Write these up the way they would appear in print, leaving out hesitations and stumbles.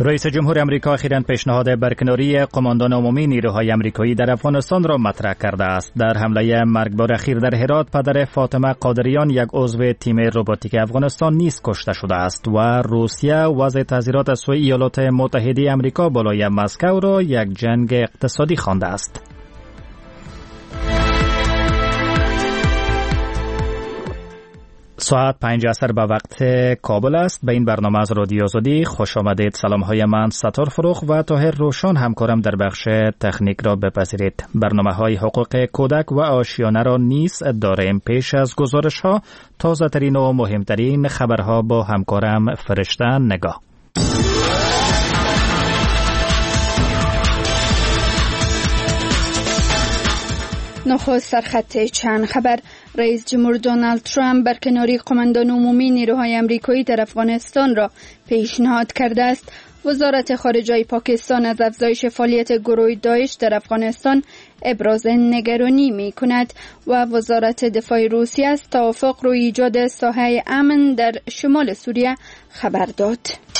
رئیس جمهور آمریکا اخیراً پیشنهاد برکناری قماندان عمومی نیروهای آمریکایی در افغانستان را مطرح کرده است. در حمله مرگبار اخیر در هرات، پدر فاطمه قادریان، یک عضو تیم روباتیک افغانستان نیز کشته شده است و روسیه وضع تحذیرات از سوی ایالات متحده آمریکا بالای مسکو را یک جنگ اقتصادی خوانده است. ساعت 5 عصر به وقت کابل است. به این برنامه از رادیو آزادی خوش آمدید. سلام های من ستار فروخ و طاهر روشن همکارم در بخش تکنیک را بپذیرید. برنامه های حقوق کودک و آشیانه را نیز داریم. پیش از گزارش ها تازه ترین و مهمترین خبرها با همکارم فرشته نگاه. نخست سرخط چند خبر. رئیس جمهور دونالد ترامپ برکناری قماندان عمومی نیروهای آمریکایی در افغانستان را پیشنهاد کرده است. وزارت خارجه پاکستان از افزایش فعالیت گروه داعش در افغانستان ابراز نگرانی می کند و وزارت دفاع روسیه از توافق روی ایجاد ساحه امن در شمال سوریه خبر داد.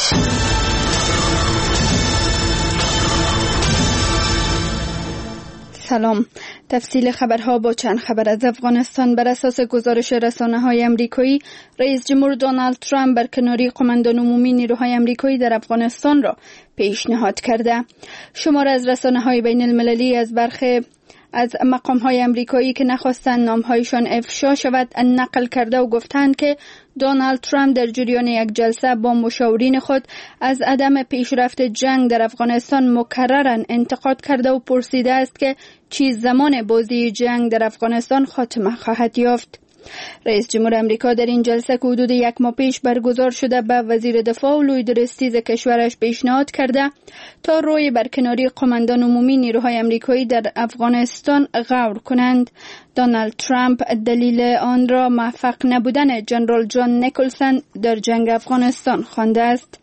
سلام. تفصیل خبرها با چند خبر از افغانستان. بر اساس گزارش رسانه‌های آمریکایی، رئیس جمهور دونالد ترامپ برکناری قماندان عمومی نیروهای آمریکایی در افغانستان را پیشنهاد کرده. شمار از رسانه‌های بین المللی از برخی از مقام‌های آمریکایی که نخواستند نام‌هایشان افشا شود نقل کرده و گفتند که دونالد ترامپ در جریان یک جلسه با مشاورین خود از عدم پیشرفت جنگ در افغانستان مکرراً انتقاد کرده و پرسیده است که چه زمان بازی جنگ در افغانستان خاتمه خواهد یافت. رئیس جمهور آمریکا در این جلسه که حدود یک ماه پیش برگزار شده به وزیر دفاع و لوید رستیز کشورش پیشنهاد کرده تا روی برکناری قماندان عمومی نیروهای آمریکایی در افغانستان غور کنند. دونالد ترامپ دلیل آن را موفق نبودن جنرال جان نیکلسن در جنگ افغانستان خوانده است.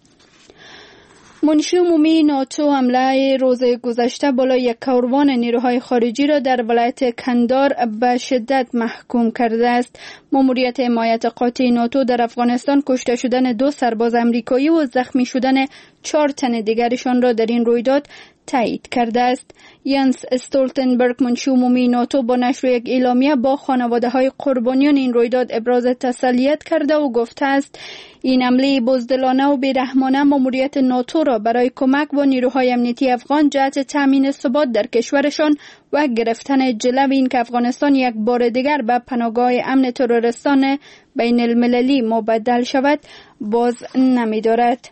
منشی عمومی ناتو حمله روز گذشته بالای یک کاروان نیروهای خارجی را در ولایت کندار به شدت محکوم کرده است. ماموریت حمایت قاطع ناتو در افغانستان کشته شدن 2 سرباز آمریکایی و زخمی شدن 4 تن دیگرشان را در این رویداد تایید کرده است. ینس استولتنبرگ منشی عمومی ناتو با نشر یک اعلامیه با خانواده‌های قربانیان این رویداد ابراز تسلیت کرده و گفته است این حمله بزدلانه و بیرحمانه ماموریت ناتو را برای کمک با نیروهای امنیتی افغان جهت تامین ثبات در کشورشان و گرفتن جلو این که افغانستان یک بار دیگر به پناهگاه امن تروریستان بین المللی مبدل شود باز نمی‌دارد.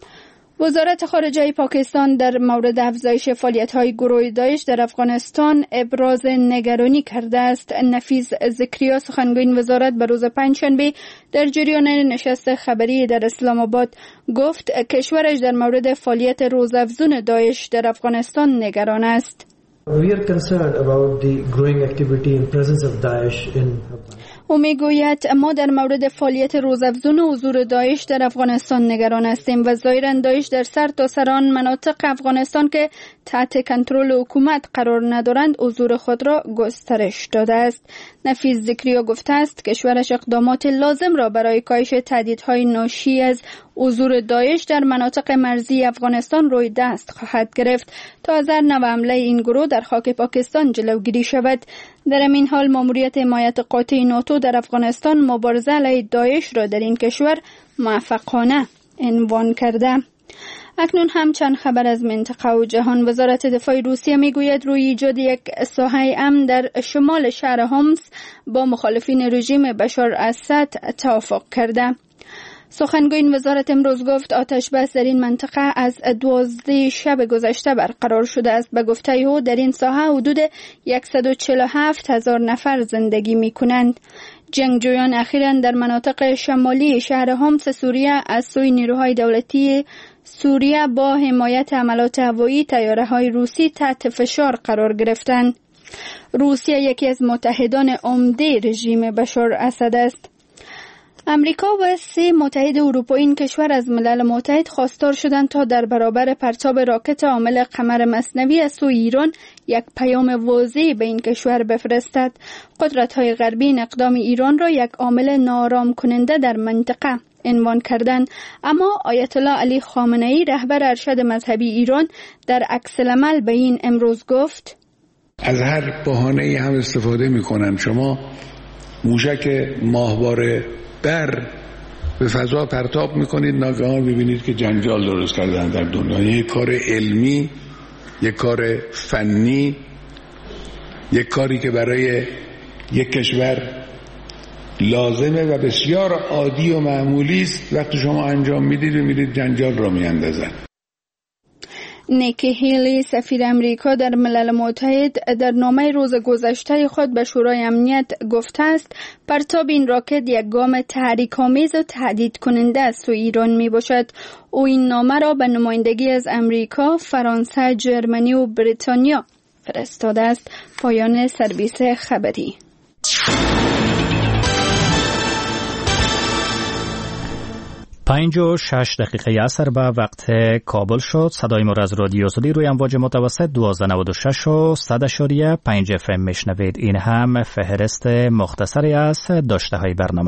وزارت خارجه پاکستان در مورد افزایش فعالیت‌های گروه داعش در افغانستان ابراز نگرانی کرده است. نفیس ذکریا سخنگوی این وزارت به روز پنجشنبه در جریان نشست خبری در اسلام آباد گفت کشورش در مورد فعالیت روزافزون داعش در افغانستان نگران است. We are concerned about the growing activity and presence of Daesh in او میگوید ما در مورد فعالیت روزافزون و حضور داعش در افغانستان نگران هستیم و ظاهراً داعش در سرتاسر آن مناطق افغانستان که تحت کنترل حکومت قرار ندارند حضور خود را گسترش داده است. نفیس ذکریا گفته است کشورش اقدامات لازم را برای کاهش تهدیدهای ناشی از حضور داعش در مناطق مرزی افغانستان روی دست خواهد گرفت تا از هر نوع حمله این گروه در خاک پاکستان جلوگیری شود. در همین حال ماموریت حمایت قاطع ناتو در افغانستان مبارزه علیه داعش را در این کشور موفقانه عنوان کرده. اکنون هم چند خبر از منطقه و جهان. وزارت دفاع روسیه میگوید روی ایجاد یک ساحه امن در شمال شهر هومس با مخالفین رژیم بشار اسد توافق کرده. سخنگوی این وزارت امروز گفت آتش بس در این منطقه از 12 شب گذشته برقرار شده است. به گفته او در این ساحه حدود 147,000 نفر زندگی می کنند. جنگجویان اخیراً در مناطق شمالی شهر هومس سوریه از سوی نیروهای دولتی سوریه با حمایت حملات هوایی طیاره‌های روسی تحت فشار قرار گرفتند. روسیه یکی از متحدان عمده رژیم بشار اسد است. امریکا و 3 متحد اروپایی این کشور از ملل متحد خواستار شدند تا در برابر پرتاب راکت حامل قمر مصنوعی از سوی ایران یک پیام واضح به این کشور بفرستد. قدرت‌های غربی این اقدام ایران را یک عامل ناآرام کننده در منطقه عنوان کردند. اما آیت الله علی خامنه‌ای رهبر ارشد مذهبی ایران در عکس العمل به این امروز گفت: از هر بهانه‌ای هم استفاده می‌کنن. شما موشک ماهواره به فضا پرتاب می‌کنید، ناگهان ببینید که جنجال درست کردن در دنیا. یک کار علمی، یک کار فنی، یک کاری که برای یک کشور لازمه و بسیار عادی و معمولی است، وقتی شما انجام میدید و میدید جنجال را میاندازن. نیکی هیلی سفیر امریکا در ملل متحد در نامه روز گذشته خود به شورای امنیت گفته است پرتاب این راکت یک گام تحریک‌آمیز و تهدید کننده است و ایران می باشد. او این نامه را به نمایندگی از امریکا، فرانسه، جرمنی و بریتانیا فرستاده است. پایان سرویس خبری. 5:06 عصر به وقت کابل شد. صدای ما از رادیو سودی روی امواج متوسط 1296 و 100.5 FM میشنوید. این هم فهرست مختصری از داشته های برنامه.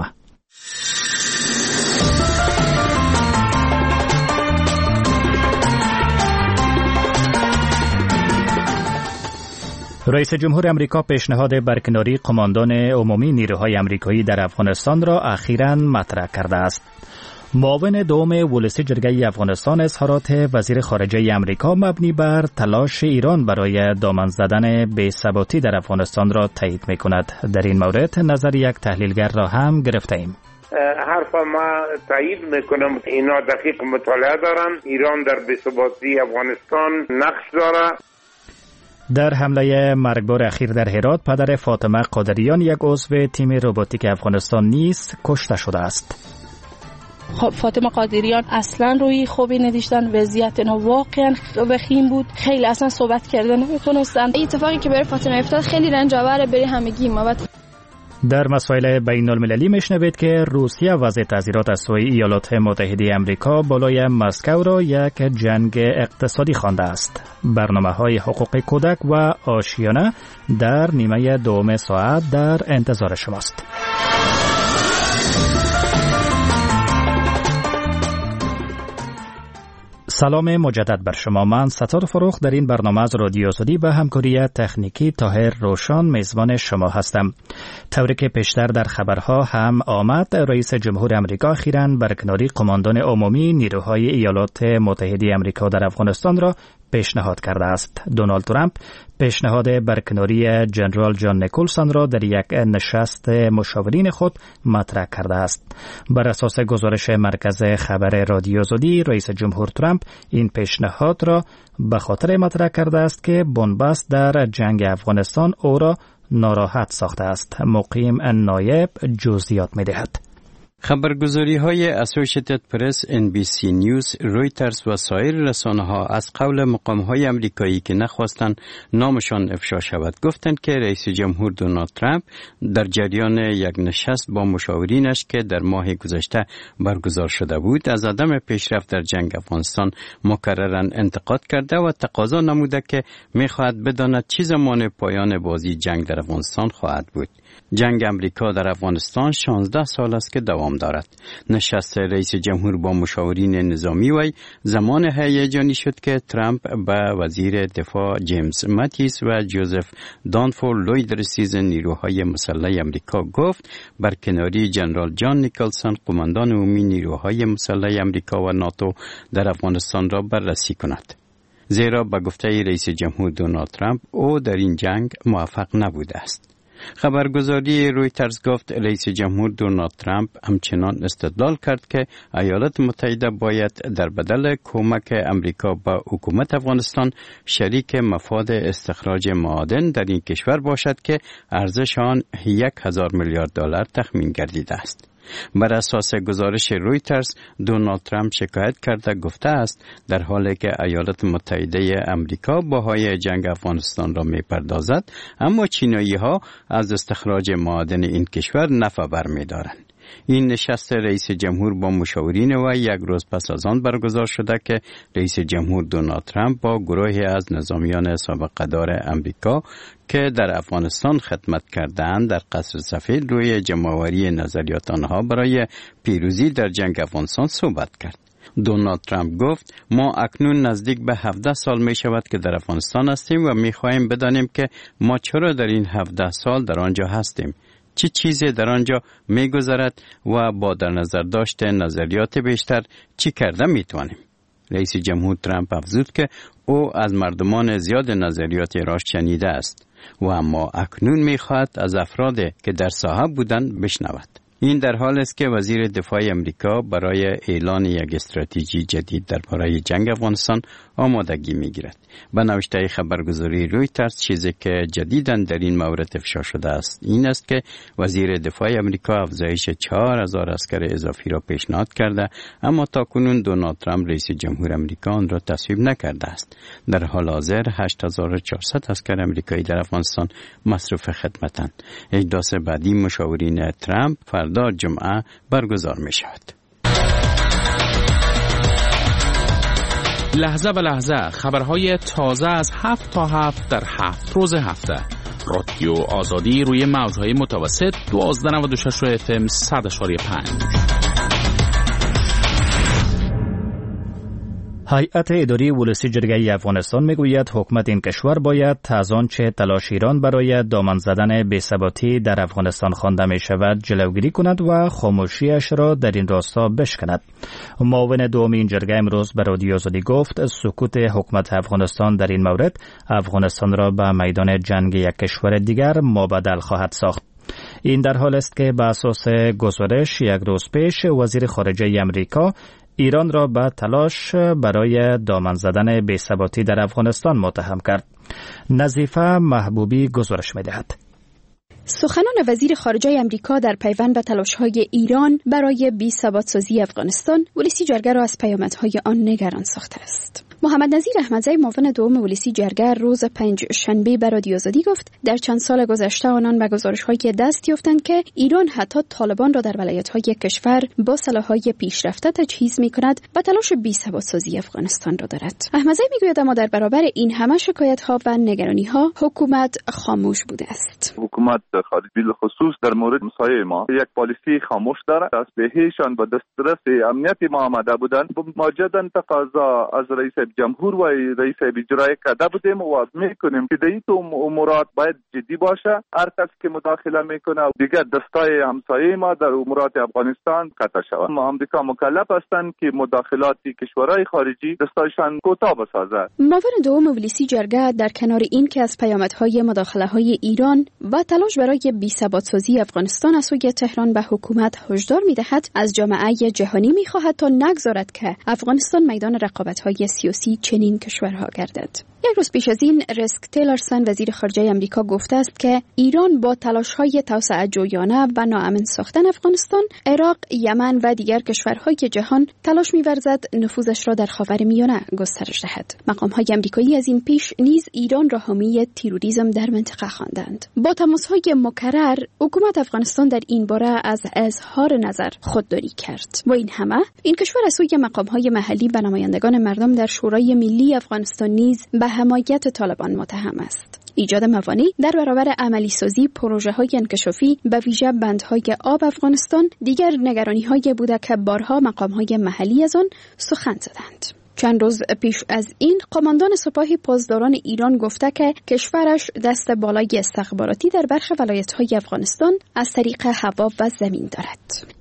رئیس جمهور امریکا پیشنهاد برکناری قماندان عمومی نیروهای امریکایی در افغانستان را اخیراً مطرح کرده است. معاون دوم ولسی جرگه افغانستان اظهارات وزیر خارجه امریکا مبنی بر تلاش ایران برای دامن زدن بی‌ثباتی در افغانستان را تایید می‌کند. در این مورد نظر یک تحلیلگر را هم گرفته‌ایم. حرف ما تایید میکنم. اینا دقیق مطالعه دارن. ایران در بی‌ثباتی افغانستان نقش داره. در حمله مرگبار اخیر در هرات پدر فاطمه قادریان، یک عضو تیم روباتیک افغانستان نیز کشته شده است. خب فاطمه قادریان اصلا روی خوبی نداشتن، وضعیت اینا واقعا وخیم بود، خیلی اصلا صحبت کردن نمی‌تونستن. این اتفاقی که برای فاطمه افتاد خیلی رنج آوره برای همگی ما. در مسائل بین المللی میشنوید که روسیه وضع تعزیرات از سوی ایالات متحده آمریکا بالای مسکو را یک جنگ اقتصادی خوانده است. برنامه‌های حقوق کودک و آشیانه در نیمه دوم ساعت در انتظار شماست. سلام مجدد بر شما. من ستار فروخ در این برنامه از رادیو سودی به همکاری تکنیکی طاهر روشان میزبان شما هستم. طوری که پیشتر در خبرها هم آمد، رئیس جمهور آمریکا اخیراً برکناری قماندان عمومی نیروهای ایالات متحده آمریکا در افغانستان را پیشنهاد کرده است. دونالد ترامپ پیشنهاد برکناری جنرال جان نیکلسون را در یک نشست مشاورین خود مطرح کرده است. بر اساس گزارش مرکز خبر رادیو سودی، رئیس جمهور ترامپ این پیشنهاد را به خاطر مطرح کرده است که بنبست در جنگ افغانستان او را ناراحت ساخته است. مقیم نایب جزئیات می‌دهد. خبرگزاری‌های اسوسییتد پرس، NBC نیوز، رویترز و سایر رسانه‌ها از قول مقام‌های آمریکایی که نخواستند نامشان افشا شود گفتند که رئیس جمهور دونالد ترامپ در جریان یک نشست با مشاورینش که در ماه گذشته برگزار شده بود از عدم پیشرفت در جنگ افغانستان مکرراً انتقاد کرده و تقاضا نموده که می‌خواهد بداند چه زمان پایان بازی جنگ در افغانستان خواهد بود. جنگ امریکا در افغانستان 16 سال است که دوام دارد. نشست رئیس جمهور با مشاورین نظامی وی زمان هیجانی شد که ترامپ به وزیر دفاع جیمز ماتیس و جوزف دانفور لویدرسیز نیروهای مسلح امریکا گفت برکناری جنرال جان نیکلسون قماندان عمومی نیروهای مسلح امریکا و ناتو در افغانستان را بررسی کند. زیرا به گفته رئیس جمهور دونالد ترامپ او در این جنگ موفق نبوده است. خبرگزاری رویترز گفت رئیس جمهور دونالد ترامپ همچنان استدلال کرد که ایالات متحده باید در بدل کمک امریکا به حکومت افغانستان شریک مفاد استخراج معادن در این کشور باشد که ارزش آن 1000 میلیارد دلار تخمین گردیده است. بر اساس گزارش رویترز، دونالد ترامپ شکایت کرده گفته است در حالی که ایالات متحده امریکا بهای جنگ افغانستان را میپردازد، اما چینایی ها از استخراج معادن این کشور نفع برمی‌دارند. این نشست رئیس جمهور با مشاورین و یک روز پس از آن برگزار شده که رئیس جمهور دونالد ترامپ با گروهی از نظامیان سابقه‌دار امریکا که در افغانستان خدمت کردند در قصر سفید روی جمع‌آوری نظریات آنها برای پیروزی در جنگ افغانستان صحبت کرد. دونالد ترامپ گفت ما اکنون نزدیک به 17 سال می شود که در افغانستان هستیم و می خواهیم بدانیم که ما چرا در این 17 سال در آنجا هستیم، چه چیزی در آنجا می گذرد و با در نظر داشت نظریات بیشتر چی کرده می توانیم. رئیس جمهور ترامپ افزود که او از مردمان زیاد نظریات را شنیده است و اما اکنون می خواهد از افرادی که در ساحه بودند بشنود. این در حال است که وزیر دفاع امریکا برای اعلان یک استراتژی جدید درباره جنگ افغانستان آمادگی می‌گیرد. به نوشته خبرگزاری رویترز چیزی که جدیداً در این مورد افشا شده است این است که وزیر دفاع امریکا افزایش 4000 عسکر اضافی را پیشنهاد کرده، اما تاکنون دونالد ترامپ رئیس جمهور امریکا آن را تصویب نکرده است. در حال حاضر 8400 عسکر امریکایی در افغانستان مصروف خدمتند. اجلاس بعدی مشاورین ترامپ فردا جمعه برگزار می شود. لحظه به لحظه خبرهای تازه از 7 تا 7 در 7 روز هفته. رادیو آزادی روی موجهای متوسط 1296 FM 100.5. هیئت اداری ولسی جرگه افغانستان میگوید حکومت این کشور باید از آنچه تلاش ایران برای دامن زدن بی‌ثباتی در افغانستان خوانده می شود جلوگیری کند و خاموشیش را در این راستا بشکند. معاون دوم این جرگه امروز به رادیو آزادی گفت سکوت حکومت افغانستان در این مورد افغانستان را به میدان جنگ یک کشور دیگر مبدل خواهد ساخت. این در حال است که به اساس گزارش یک روز پیش وزیر خارجه امریکا ایران را به تلاش برای دامن زدن بی‌ثباتی در افغانستان متهم کرد. نظیفه محبوبی گزارش می‌دهد. سخنان وزیر خارجه امریکا در پیوند به تلاش‌های ایران برای بی‌ثبات‌سازی افغانستان ولسی جرگه را از پیامدهای آن نگران ساخته است. محمد نظیر احمدزی معاون دوم ولسی جرگه روز 5 شنبه به رادیو آزادی گفت در چند سال گذشته آنان به گزارش‌های دست یافتند که ایران حتی طالبان را در ولایت‌های کشور با سلاح‌های پیشرفته تجهیز می‌کند و تلاش بی‌ثبات‌سازی افغانستان را دارد. احمدزی می‌گوید اما در برابر این همه شکایت‌ها و نگرانی‌ها حکومت خاموش بوده است. حکومت خارجی بالخصوص در مورد مسایل ما یک پالیسی خاموش دارد. از بهشان به دسترس امنیت ما آمده بودند. مجددا تقاضا از رئیس جمهور و رئیس اجرایی کرده بودیم و میکنیم که این امورات باید جدی باشه. هر کس که مداخله میکنه دیگر دستای همسایه ما در امورات افغانستان قطع شود. آمریکا مکلف هستند که مداخلات کشورهای خارجی دستایشان کوتاه بسازد. معاون دوم ولسی جرگه در کنار این که از پیامدهای مداخله‌های ایران و تلاش برای بی‌ثبات‌سازی افغانستان از سوی تهران به حکومت هشدار می‌دهد، از جامعه جهانی می‌خواهد تا نگذارد که افغانستان میدان رقابت‌های سیاسی چنین کشورها گردد. یک روز پیش از این ریکس تیلرسن وزیر خارجه امریکا گفته است که ایران با تلاش‌های توسعه جویانه و ناامن ساختن افغانستان، عراق، یمن و دیگر کشورهای جهان تلاش می‌ورزد نفوذش را در خاورمیانه گسترش دهد. مقام‌های آمریکایی از این پیش نیز ایران را حامی تروریسم در منطقه خواندند. با تماس‌های مکرر حکومت افغانستان در این باره از اظهار نظر خودداری کرد. با این همه این کشور از سوی مقام‌های محلی و نمایندگان مردم در شورای ملی افغانستان نیز به حمایت طالبان متهم است. ایجاد موانع در برابر عملی سازی پروژه‌های انکشافی به ویژه بندهای آب افغانستان دیگر نگرانی‌های بوده که بارها مقام‌های محلی از آن سخن زدند. چند روز پیش از این قماندان سپاه پاسداران ایران گفته که کشورش دست بالای استخباراتی در برخی ولایت‌های افغانستان از طریق هوا و زمین دارد.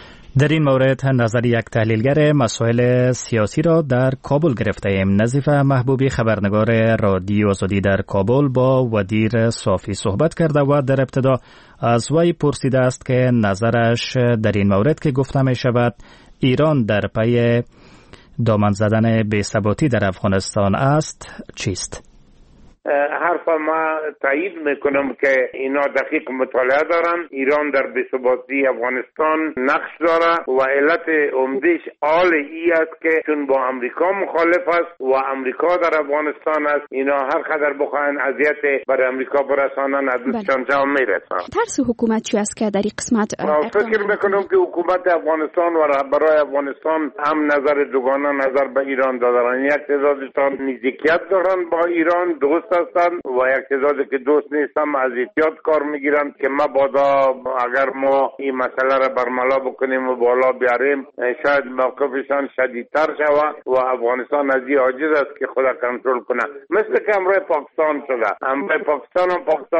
در این مورد نظر یک تحلیلگر مسائل سیاسی را در کابل گرفته ایم. نظیفه محبوبی خبرنگار رادیو آزادی در کابل با ودیر صافی صحبت کرده و در ابتدا از وی پرسیده است که نظرش در این مورد که گفته می شود ایران در پی دامن زدن بی‌ثباتی در افغانستان است چیست؟ حرف ما تایید میکنم که اینا دقیق مطالعه دارن. ایران در بی‌ثباتی افغانستان نقش داره و علت عمده‌اش حال ای است که چون با امریکا مخالف است و امریکا در افغانستان است، اینا هر قدر بخواین اذیت بر امریکا برسانن از دوستان جام میرسن. ترس حکومت چی است که در این قسمت فکر میکنم که حکومت افغانستان و رهبرای افغانستان هم نظر دوگانه نظر به ایران دارن. یک تعدادشان نزدیکیت دارن با ایران، دوست هستن و یک تعدادی که دوست نیستن از احتیاط کار میگیرن که مبادا اگر ما این مسئله را برملا بکنیم و بالا بیاریم شاید موقفشان شدیدتر شود و افغانستان از این عاجز است که خود کنترل کنه. مثل که امروز پاکستان شده. امروز پاکستان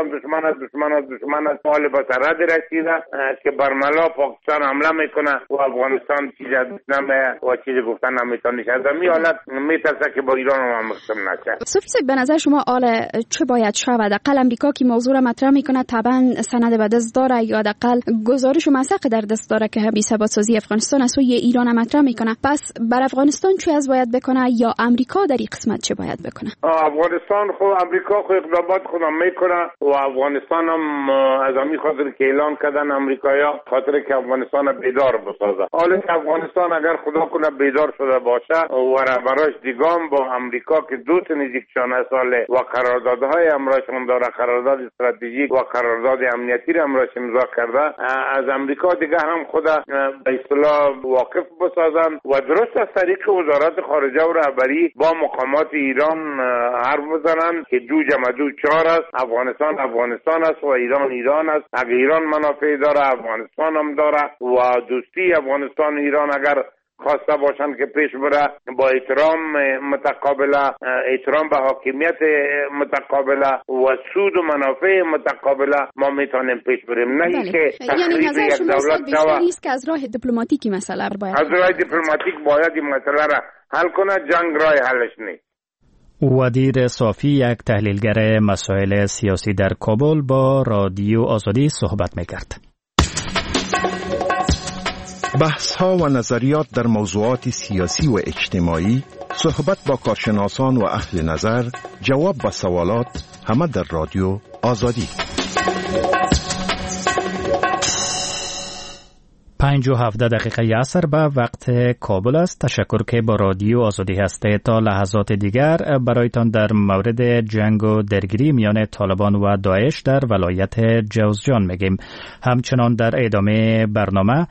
دشمن است حال به سرحد رسیده که برملا پاکستان حمله میکنه و افغانستان چیزی نمیه و چیزی گفتن نمیتونه. از این حالت میترسه که با ایران هم مقسم نشه. صوفی صاحب، به نظر شما چه باید شود؟ اقل امریکا که موضوع را مطرح میکنه طبعا سند به دست داره یا اقل گزارش و مسئله در دست داره که بی ثبات سازی افغانستان از سوی ایران مطرح میکنه. پس بر افغانستان چه از باید بکنه یا امریکا در این قسمت چه باید بکنه؟ افغانستان امریکا اقدامات خودم میکنه و افغانستان هم از همین خاطر که اعلان کردن امریکایی‌ها خاطر که افغانستان بیدار بسازه. حالا که افغانستان اگر خدا کنه بیدار شده باشه و رهبراش دیگام با امریکا که دوست نزدیکشان ساله و قراردادهای امراشون داره، قرارداد استراتژیک و قرارداد امنیتی را امراش امضا کرده، از امریکا دیگه هم خدا به اصطلاح واقف بسازن و درست از طریق وزارت خارجه و رهبری با مقامات ایران حرف بزنن که دو جمع دو چهار است. افغانستان است و ایران است. اگر ایران منافع داره افغانستان هم داره و دوستی افغانستان و ایران اگر خواسته باشن که پیش بره با احترام متقابله، احترام به حاکمیت متقابله و سود و منافع متقابله ما میتونیم پیش بریم. نه که یعنی نظر یک شما دولت بیشتر نیست که از راه دیپلماتیکی مسئله باید از راه دیپلماتیک باید این مسئله را حل کنه، جنگ راه حلش نیست. ودیر صافی، یک تحلیلگر مسائل سیاسی در کابل، با رادیو آزادی صحبت میکرد. بحث‌ها و نظریات در موضوعات سیاسی و اجتماعی، صحبت با کارشناسان و اهل نظر، جواب به سوالات، همه در رادیو آزادی. 5:17 عصر به وقت کابل است. تشکر که با رادیو آزادی هسته. تا لحظات دیگر برایتان در مورد جنگ و درگیری میان طالبان و داعش در ولایت جوزجان میگیم. همچنان در ادامه برنامه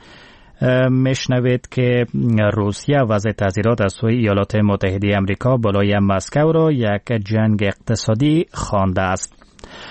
میشنوید که روسیه وضع تحذیرات از سوی ایالات متحده آمریکا بالای مسکو را یک جنگ اقتصادی خوانده است.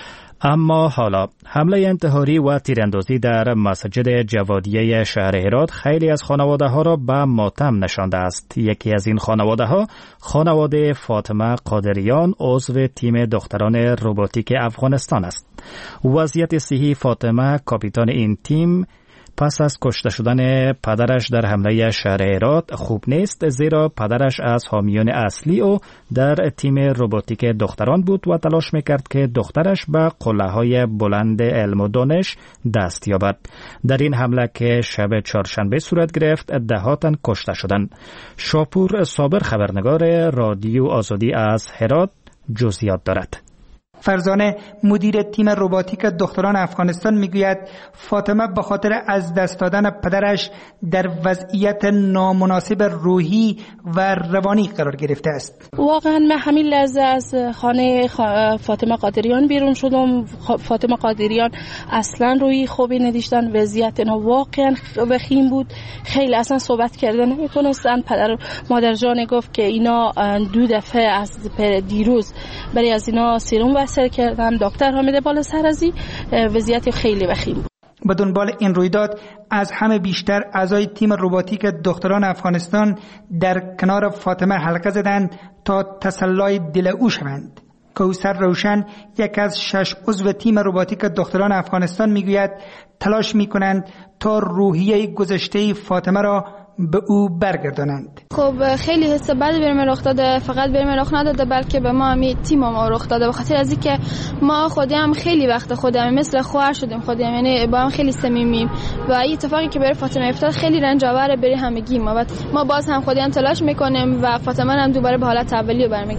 اما حالا حمله انتحاری و تیراندازی در مسجد جوادیه شهر هرات خیلی از خانواده ها را به ماتم نشانده است. یکی از این خانواده ها خانواده فاطمه قادریان، عضو تیم دختران روباتیک افغانستان است. وضعیت صحی فاطمه، کاپیتان این تیم، پس از کشته شدن پدرش در حمله شهر هرات خوب نیست، زیرا پدرش از حامیان اصلی او در تیم روباتیک دختران بود و تلاش میکرد که دخترش به قله‌های بلند علم و دانش دست یابد. در این حمله که شب چهارشنبه صورت گرفت، ده‌ها تن کشته شدند. شاپور صابر، خبرنگار رادیو آزادی از هرات، جزئیات دارد. فرزانه، مدیر تیم روباتیک دختران افغانستان، میگوید فاطمه به خاطر از دست دادن پدرش در وضعیت نامناسب روحی و روانی قرار گرفته است. واقعا من همین لحظه از خانه فاطمه قادریان بیرون شدم. فاطمه قادریان اصلا روی خوبی نداشتن، وضعیت اینا واقعا وخیم بود، خیلی اصلا صحبت کردن نمی‌تونستن. پدر مادر جان گفت که اینا 2 دفعه از دیروز برای از اینا سیروم وصل کردن، دکتر حامد بالا سرازی، وضعیت خیلی وخیم بود. به دنبال این رویداد از همه بیشتر اعضای تیم روباتیک دختران افغانستان در کنار فاطمه حلقه زدند تا تسلای دل او شوند. کوثر روشن، یک از 6 عضو تیم روباتیک دختران افغانستان، میگوید تلاش میکنند تا روحیه گذشته فاطمه را به او برگردانند. خب خیلی حس بدی بهم رخ داده، فقط بهم رخ نداده بلکه به ما هم تیم ما رخ داده، به خاطر از اینکه ما خودم خیلی وقت خودم مثل خواهر شدیم، خودم یعنی با هم خیلی صمیمیم و این اتفاقی که برای فاطمه افتاد خیلی رنج آوره برای همگی ما باز هم خودم تلاش میکنیم و فاطمه هم دوباره به حالت اولیه برمیگردیم.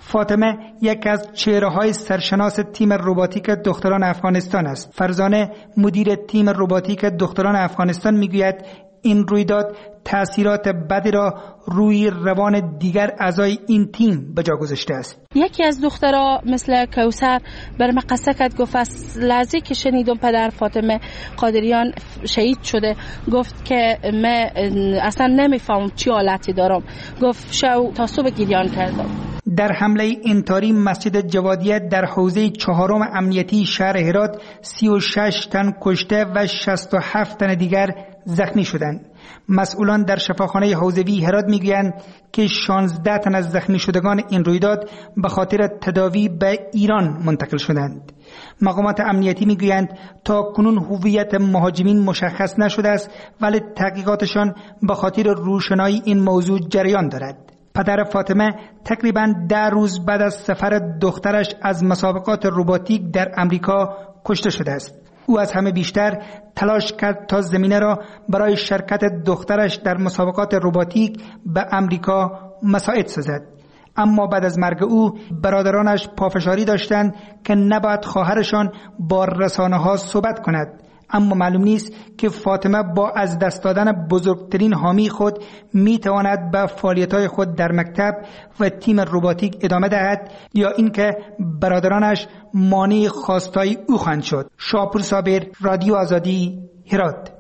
فاطمه یک از چهره‌های سرشناس تیم رباتیک دختران افغانستان است. فرزانه مدیر تیم رباتیک دختران افغانستان میگوید این رویداد تأثیرات بدی را روی روان دیگر اعضای این تیم به جا گذاشته است. یکی از دخترها مثل کوثر بر من قصه کرد، گفت از لحظه که شنیدم پدر فاطمه قادریان شهید شده، گفت که من اصلا نمیفهمم چی حالتی دارم، گفت شو تا صبح گریان کردم. در حمله انتحاری مسجد جوادیه در حوزه 4 امنیتی شهر هرات 36 تن کشته و 67 تن دیگر زخمی شدند. مسئولان در شفاخانه حوزوی هرات میگویند که 16 تن از زخمی شدگان این رویداد به خاطر تداوی به ایران منتقل شدند. مقامات امنیتی میگویند تا کنون هویت مهاجمین مشخص نشده است، ولی تحقیقاتشان به خاطر روشنایی این موضوع جریان دارد. پدر فاطمه تقریباً 10 روز بعد از سفر دخترش از مسابقات رباتیک در امریکا کشته شده است. او از همه بیشتر تلاش کرد تا زمینه را برای شرکت دخترش در مسابقات رباتیک به امریکا مساعد سازد. اما بعد از مرگ او برادرانش پافشاری داشتند که نباید خواهرشان با رسانه‌ها صحبت کند. اما معلوم نیست که فاطمه با از دست دادن بزرگترین حامی خود میتواند به فعالیت‌های خود در مکتب و تیم رباتیک ادامه دهد یا اینکه برادرانش مانع خواستای او خواهند شد. شاپور صابر، رادیو آزادی، هرات.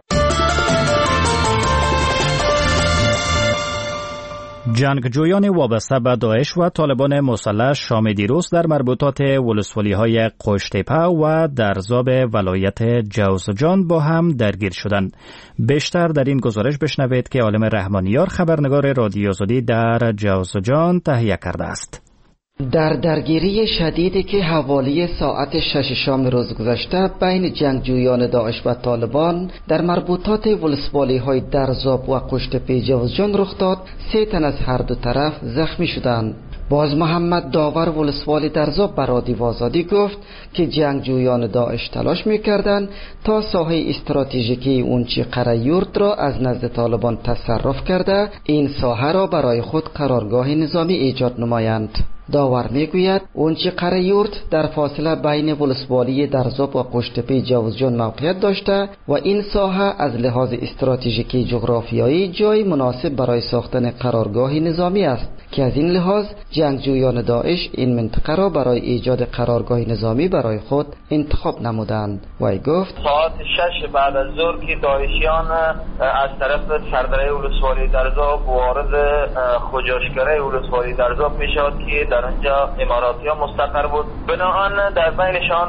جنگجویان وابسته به داعش و طالبان مسلح شام دیروز در مربوطات ولسوالی‌های قشت‌تپه و درزاب ولایت جوزجان با هم درگیر شدند. بیشتر در این گزارش بشنوید که عالم رحمانیار خبرنگار رادیو آزادی در جوزجان تهیه کرده است. در درگیری شدیدی که حوالی ساعت 6 شام روز گذشته بین جنگجویان داعش و طالبان در مربوطات ولسوالی‌های درزاب و قشت‌تپه جوزجان رخ داد، 3 تن از هر دو طرف زخمی شدند. باز محمد داور ولسوالی درزاب به رادیو آزادی گفت که جنگجویان داعش تلاش می‌کردند تا ساحه استراتژیکی اونچی قریورد را از نزد طالبان تصرف کرده این ساحه را برای خود قرارگاه نظامی ایجاد نمایند. داور میگوید اونچه قریورد در فاصله بین ولسوالی درزاب و قشت‌تپه جوزجان موقعیت داشته و این ساحه از لحاظ استراتژیکی جغرافیایی جای مناسب برای ساختن قرارگاه نظامی است که از این لحاظ جنگجویان داعش این منطقه را برای ایجاد قرارگاه نظامی برای خود انتخاب نمودند. وی گفت ساعت 6 بعد از ظهر که داعشیان از طرف سردره ولسوالی درزاب وارد خجاشکره ولسوالی درزاب میشد که در اونجا اماراتی ها مستقر بود، بنابراین در بینشان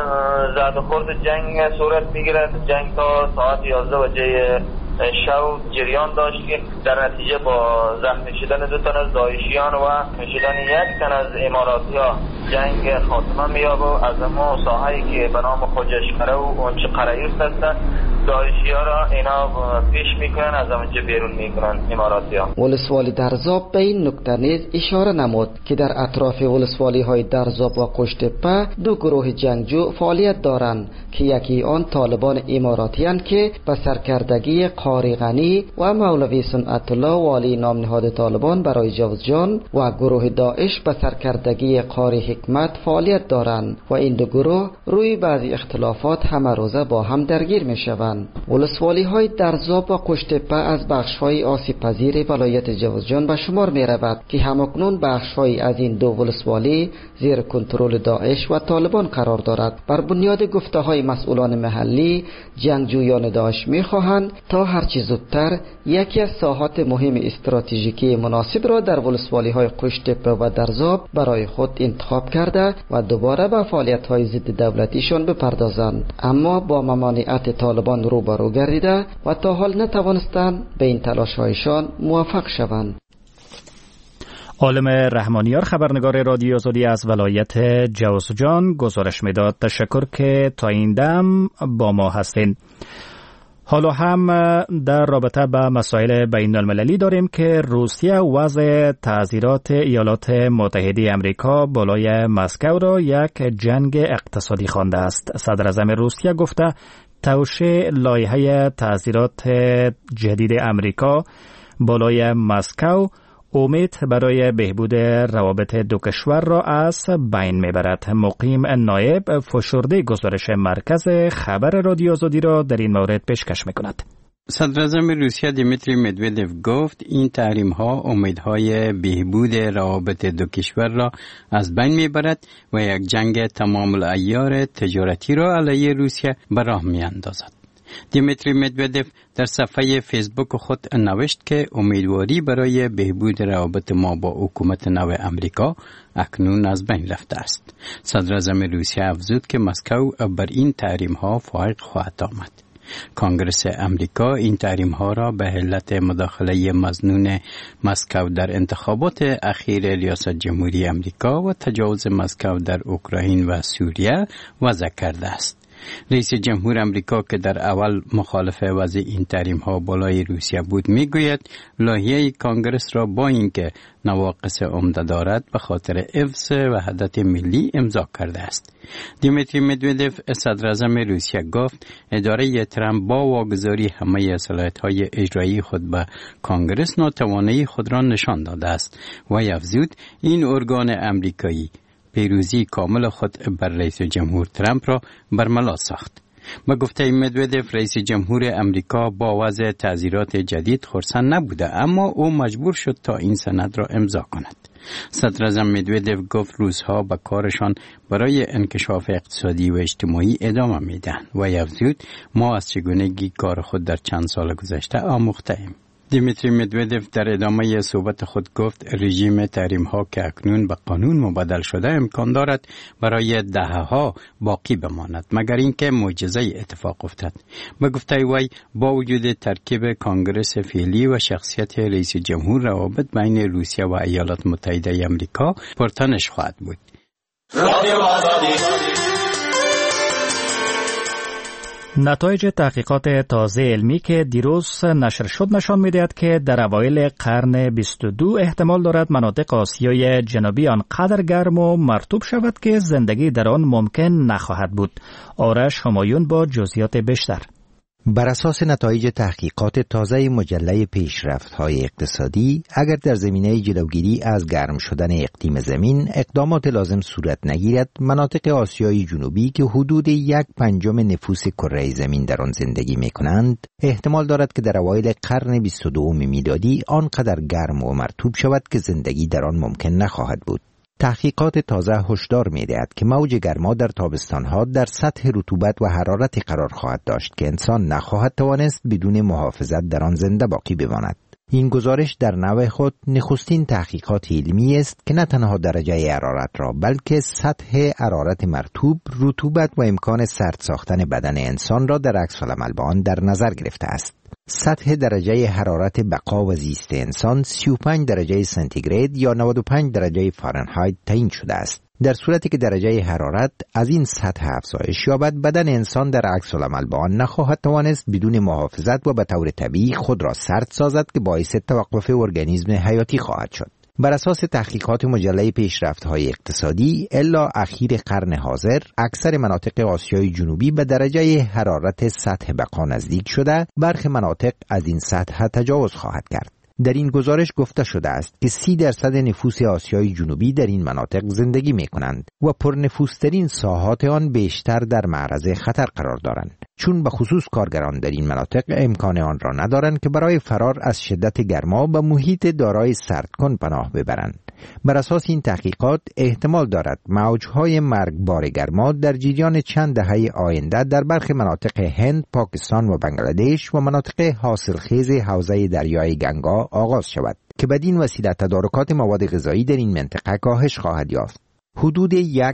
زد و خورد جنگ صورت میگیرد. جنگ تا ساعت 11 بجه شب جریان داشت که در نتیجه با زخمی شدن 2 تن از داعشیان و شدن 1 تن از اماراتی ها جنگ خاتمه میابه و از ما ساحه‌ای که به نام خجاشکره و اونچه قریورد هستن داعشی ها را اینا پیش میکنن، از اونجا بیرون میکنن اماراتی ها. ولسوالی درزاب به این نکته نیز اشاره نمود که در اطراف ولسوالی های درزاب و قشت‌تپه 2 گروه جنگجو فعالیت دارند که یکی آن طالبان اماراتی اند که به سرکردگی قاری غنی و مولوی صنعت الله والی نام نهاد طالبان برای جوزجان و گروه داعش به سرکردگی قاری حکمت فعالیت دارند و این 2 گروه روی بعضی اختلافات همه روزه با هم درگیر میشوند. ولسوالی های درزاب و قشت‌تپه از بخش های آسیب پذیر ولایت جوزجان به شمار می رود که همکنون بخش های از این 2 ولسوالی زیر کنترل داعش و طالبان قرار دارد. بر بنیاد گفته های مسئولان محلی جنگجویان داعش می خواهند تا هرچی زودتر یکی از ساحات مهم استراتژیکی مناسب را در ولسوالی های قشت‌تپه و درزاب برای خود انتخاب کرده و دوباره به فعالیت های ضد دولتیشان بپردازند، اما با ممانعت طالبان روبرو گردیده و تا حال نتوانستند به این تلاش‌هایشان موفق شوند. عالم رحمانیار خبرنگار رادیو آزادی از ولایت جوزجان گزارش میداد. تشکر که تا این دم با ما هستین. حالا هم در رابطه با مسائل بین المللی داریم که روسیه وضع تعزیرات ایالات متحده امریکا بالای مسکو را یک جنگ اقتصادی خوانده است. صدر اعظم روسیه گفته توشیح لایحه تعزیرات جدید امریکا بالای مسکو امید برای بهبود روابط دو کشور را از بین میبرد. مقیم نایب فشرده گزارش مرکز خبر رادیو آزادی را در این مورد پیشکش میکند. صدراعظم روسیه دیمیتری مدودف گفت این تحریم ها امیدهای بهبود روابط دو کشور را از بین میبرد و یک جنگ تمام العیار تجارتی را علیه روسیه به راه میاندازد. دیمیتری مدودف در صفحه فیسبوک خود نوشت که امیدواری برای بهبود روابط ما با حکومت نو امریکا اکنون از بین رفته است. صدراعظم روسیه افزود که مسکو بر این تحریم ها فائق خواهد آمد. کنگره امریکا این تحریم ها را به علت مداخله مظنون مسکو در انتخابات اخیر ریاست جمهوری امریکا و تجاوز مسکو در اوکراین و سوریه وضع کرده است. رئیس جمهور امریکا که در اول مخالف وضع این تحریم ها بالای روسیه بود میگوید لایحه کانگرس را با اینکه نواقص عمده دارد به خاطر حفظ وحدت ملی امضا کرده است. دیمیتری مدودف صدراعظم روسیه گفت اداره ترامپ با واگذاری همه صلاحیت‌های اجرایی خود به کانگرس ناتوانی خود را نشان داده است و افزود این ارگان امریکایی پیروزی کامل خود بر رئیس جمهور ترامپ را برملا ساخت. با گفته مدودف رئیس جمهور امریکا با وضع تعزیرات جدید خرسند نبوده، اما او مجبور شد تا این سند را امضا کند. صدراعظم مدودف گفت روس‌ها به کارشان برای انکشاف اقتصادی و اجتماعی ادامه میدهند و افزود ما از چگونگی کار خود در چند سال گذشته آموخته‌ایم. دیمیتری مدودف در ادامه صحبت خود گفت رژیم تحریم ها که اکنون به قانون مبدل شده امکان دارد برای دهه‌ها باقی بماند مگر اینکه معجزه اتفاق افتد. به گفته وی با وجود ترکیب کانگرس فعلی و شخصیت رئیس جمهور روابط بین روسیه و ایالات متحده آمریکا پرتنش خواهد بود. نتایج تحقیقات تازه علمی که دیروز نشر شد نشان می‌دهد که در اوایل قرن 22 احتمال دارد مناطق آسیای جنوبی آنقدر گرم و مرطوب شود که زندگی در آن ممکن نخواهد بود. آرش همایون با جزئیات بیشتر. بر اساس نتایج تحقیقات تازه مجله پیشرفت‌های اقتصادی، اگر در زمینه جلوگیری از گرم شدن اقلیم زمین اقدامات لازم صورت نگیرد، مناطق آسیای جنوبی که حدود 1/5 نفوس کره زمین در آن زندگی می‌کنند، احتمال دارد که در اوایل قرن 22 میلادی آنقدر گرم و مرطوب شود که زندگی در آن ممکن نخواهد بود. تحقیقات تازه هشدار می‌دهد که موج گرما در تابستان‌ها در سطح رطوبت و حرارتی قرار خواهد داشت که انسان نخواهد توانست بدون محافظت در آن زنده باقی بماند. این گزارش در نوع خود نخستین تحقیقات علمی است که نه تنها درجه حرارت را بلکه سطح حرارت مرطوب، رطوبت و امکان سرد ساختن بدن انسان را در عکس‌العمل با آن در نظر گرفته است. سطح درجه حرارت بقا و زیست انسان 35 درجه سانتیگراد یا 95 درجه فارنهایت تعیین شده است. در صورتی که درجه حرارت از این سطح افزایش یابد، بدن انسان در عکس‌العمل با آن نخواهد توانست بدون محافظت و به طور طبیعی خود را سرد سازد که باعث توقف ارگانیسم حیاتی خواهد شد. بر اساس تحقیقات مجله پیشرفت‌های اقتصادی، الا اخیر قرن حاضر اکثر مناطق آسیای جنوبی به درجه حرارت سطح بقا نزدیک شده، برخی مناطق از این سطح تجاوز خواهد کرد. در این گزارش گفته شده است که 30% نفوس آسیای جنوبی در این مناطق زندگی می‌کنند و پرنفوذترین ساحات آن بیشتر در معرض خطر قرار دارند، چون به خصوص کارگران در این مناطق امکان آن را ندارند که برای فرار از شدت گرما به محیط دارای سردکن پناه ببرند. بر اساس این تحقیقات احتمال دارد موجهای مرگبار گرما در جریان چند دهه آینده در برخی مناطق هند، پاکستان و بنگلادش و مناطق حاصلخیز حوزه دریای گنگا آغاز شود که بدین وسیله تدارکات مواد غذایی در این منطقه کاهش خواهد یافت. حدود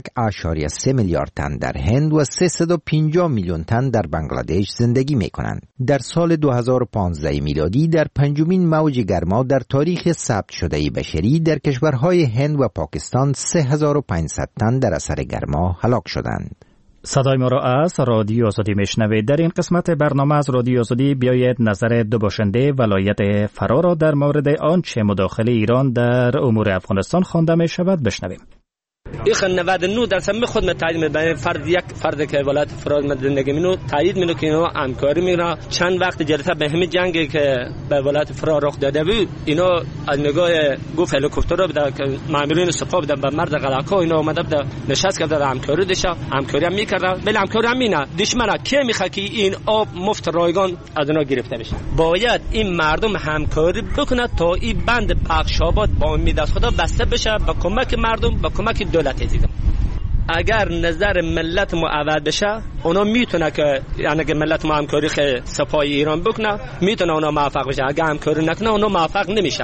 1.3 میلیارد تن در هند و 350 میلیون تن در بنگلادش زندگی می کنند. در سال 2015 میلادی در پنجمین موج گرما در تاریخ ثبت شده بشری در کشورهای هند و پاکستان 3500 تن در اثر گرما هلاک شدند. صدای ما را از رادیو آزادی میشنوید. در این قسمت برنامه از رادیو آزادی بیاید نظر دو باشنده ولایت فرا را در مورد آنچه مداخله ایران در امور افغانستان خوانده می شود بشنویم. این 99% می خود تایید می‌کنه. فرد که ولایت فراز زندگی منو تایید می‌کنه که اینا همکاری می‌کنه. چند وقت جلسه به همین جنگی که به ولایت فراز رخ داده بود اینا از نگاه گفت هلیکوپتر رو بده که مامورین سپاه بده به مرد قلاکو اینا اومده بده نشست کرده همکاری داشته همکاری هم می‌کرده. ولی همکاری هم می‌نه دشمن کی می‌خواد که این آب مفت رایگان از اونا گرفته بشه. باید این مردم همکاری بکنه تا این بند پخشاباد با امید از خدا بسته بشه با کمک مردم با کمک دولت دیگه. اگر نظر ملت ما عوض بشه اونا میتونه که یعنی که ملت ما همکاری سپاه ایران بکنه میتونه اونا موفق بشه. اگر همکاری نکنه اونا موفق نمیشه.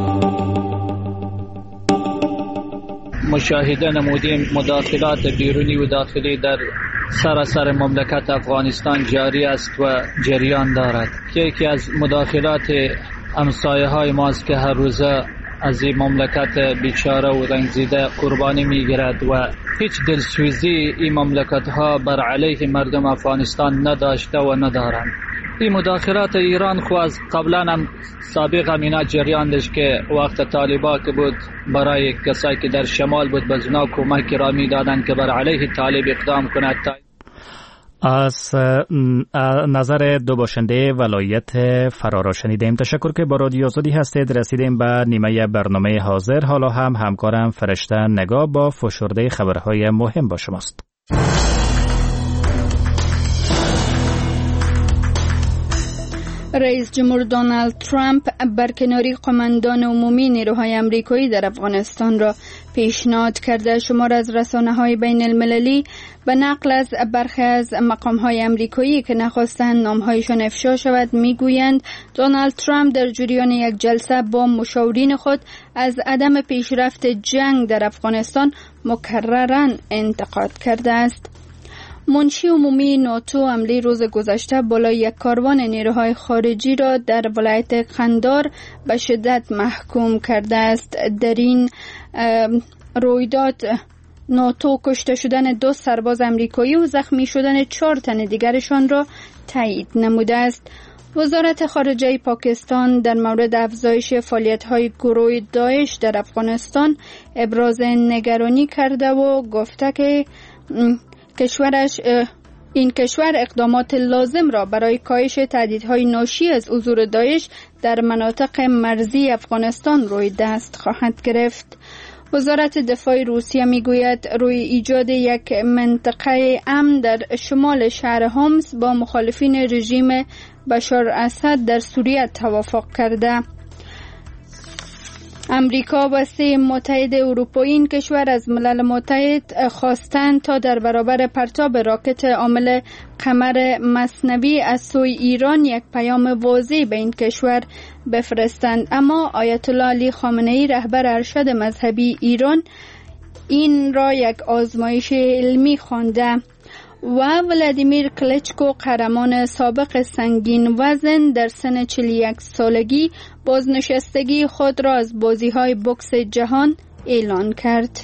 مشاهده نمودیم مداخلات بیرونی و داخلی در سراسر مملکت افغانستان جاری است و جریان دارد که یکی از مداخلات همسایه های ماست که هر روزه از این مملکت بیچاره و رنجیده قربانی میگیرد و هیچ دلسوزی این مملکت ها بر علیه مردم افغانستان نداشته و ندارند. این مداخلات ایران خو از قبلا هم سابق اینا جریان داشت که وقت طالبا که بود برای کسایی که در شمال بود به زنا کمک را میدادند که بر علیه طالب اقدام کند. از نظر دو باشنده ولایت فرا شنیدیم. تشکر که با رادیو آزادی هستید. رسیدیم به نیمه برنامه حاضر. حالا هم همکارم فرشته نگاه با فشرده خبرهای مهم با شماست. رئیس جمهور دونالد ترامپ برکناری قماندان عمومی نیروهای آمریکایی در افغانستان را پیشنهاد کرده. شمار از رسانه‌های بین المللی به نقل از برخی از مقام‌های آمریکایی که نخواستند نام‌هایشان افشا شود میگویند دونالد ترامپ در جریان یک جلسه با مشاورین خود از عدم پیشرفت جنگ در افغانستان مکرراً انتقاد کرده است. منشی عمومی ناتو حمله روز گذشته بالای یک کاروان نیروهای خارجی را در ولایت قندار به شدت محکوم کرده است. در این رویداد ناتو کشته شدن 2 سرباز آمریکایی و زخمی شدن 4 تن دیگرشان را تایید نموده است. وزارت خارجه پاکستان در مورد افزایش فعالیت‌های گروه داعش در افغانستان ابراز نگرانی کرده و گفته که این کشور اقدامات لازم را برای کاهش تهدیدهای ناشی از حضور داعش در مناطق مرزی افغانستان روی دست خواهد گرفت. وزارت دفاع روسیه میگوید روی ایجاد یک منطقه امن در شمال شهر هومس با مخالفین رژیم بشار اسد در سوریه توافق کرده. امریکا و 3 متحد اروپایی این کشور از ملل متحد خواستند تا در برابر پرتاب راکت عامل قمر مصنوی از سوی ایران یک پیام واضح به این کشور بفرستند، اما آیت الله علی خامنه‌ای رهبر ارشد مذهبی ایران این را یک آزمایش علمی خوانده و ولادیمیر کلچکو قهرمان سابق سنگین وزن در سن 41 سالگی بازنشستگی خود را از بازی‌های بوکس جهان اعلان کرد.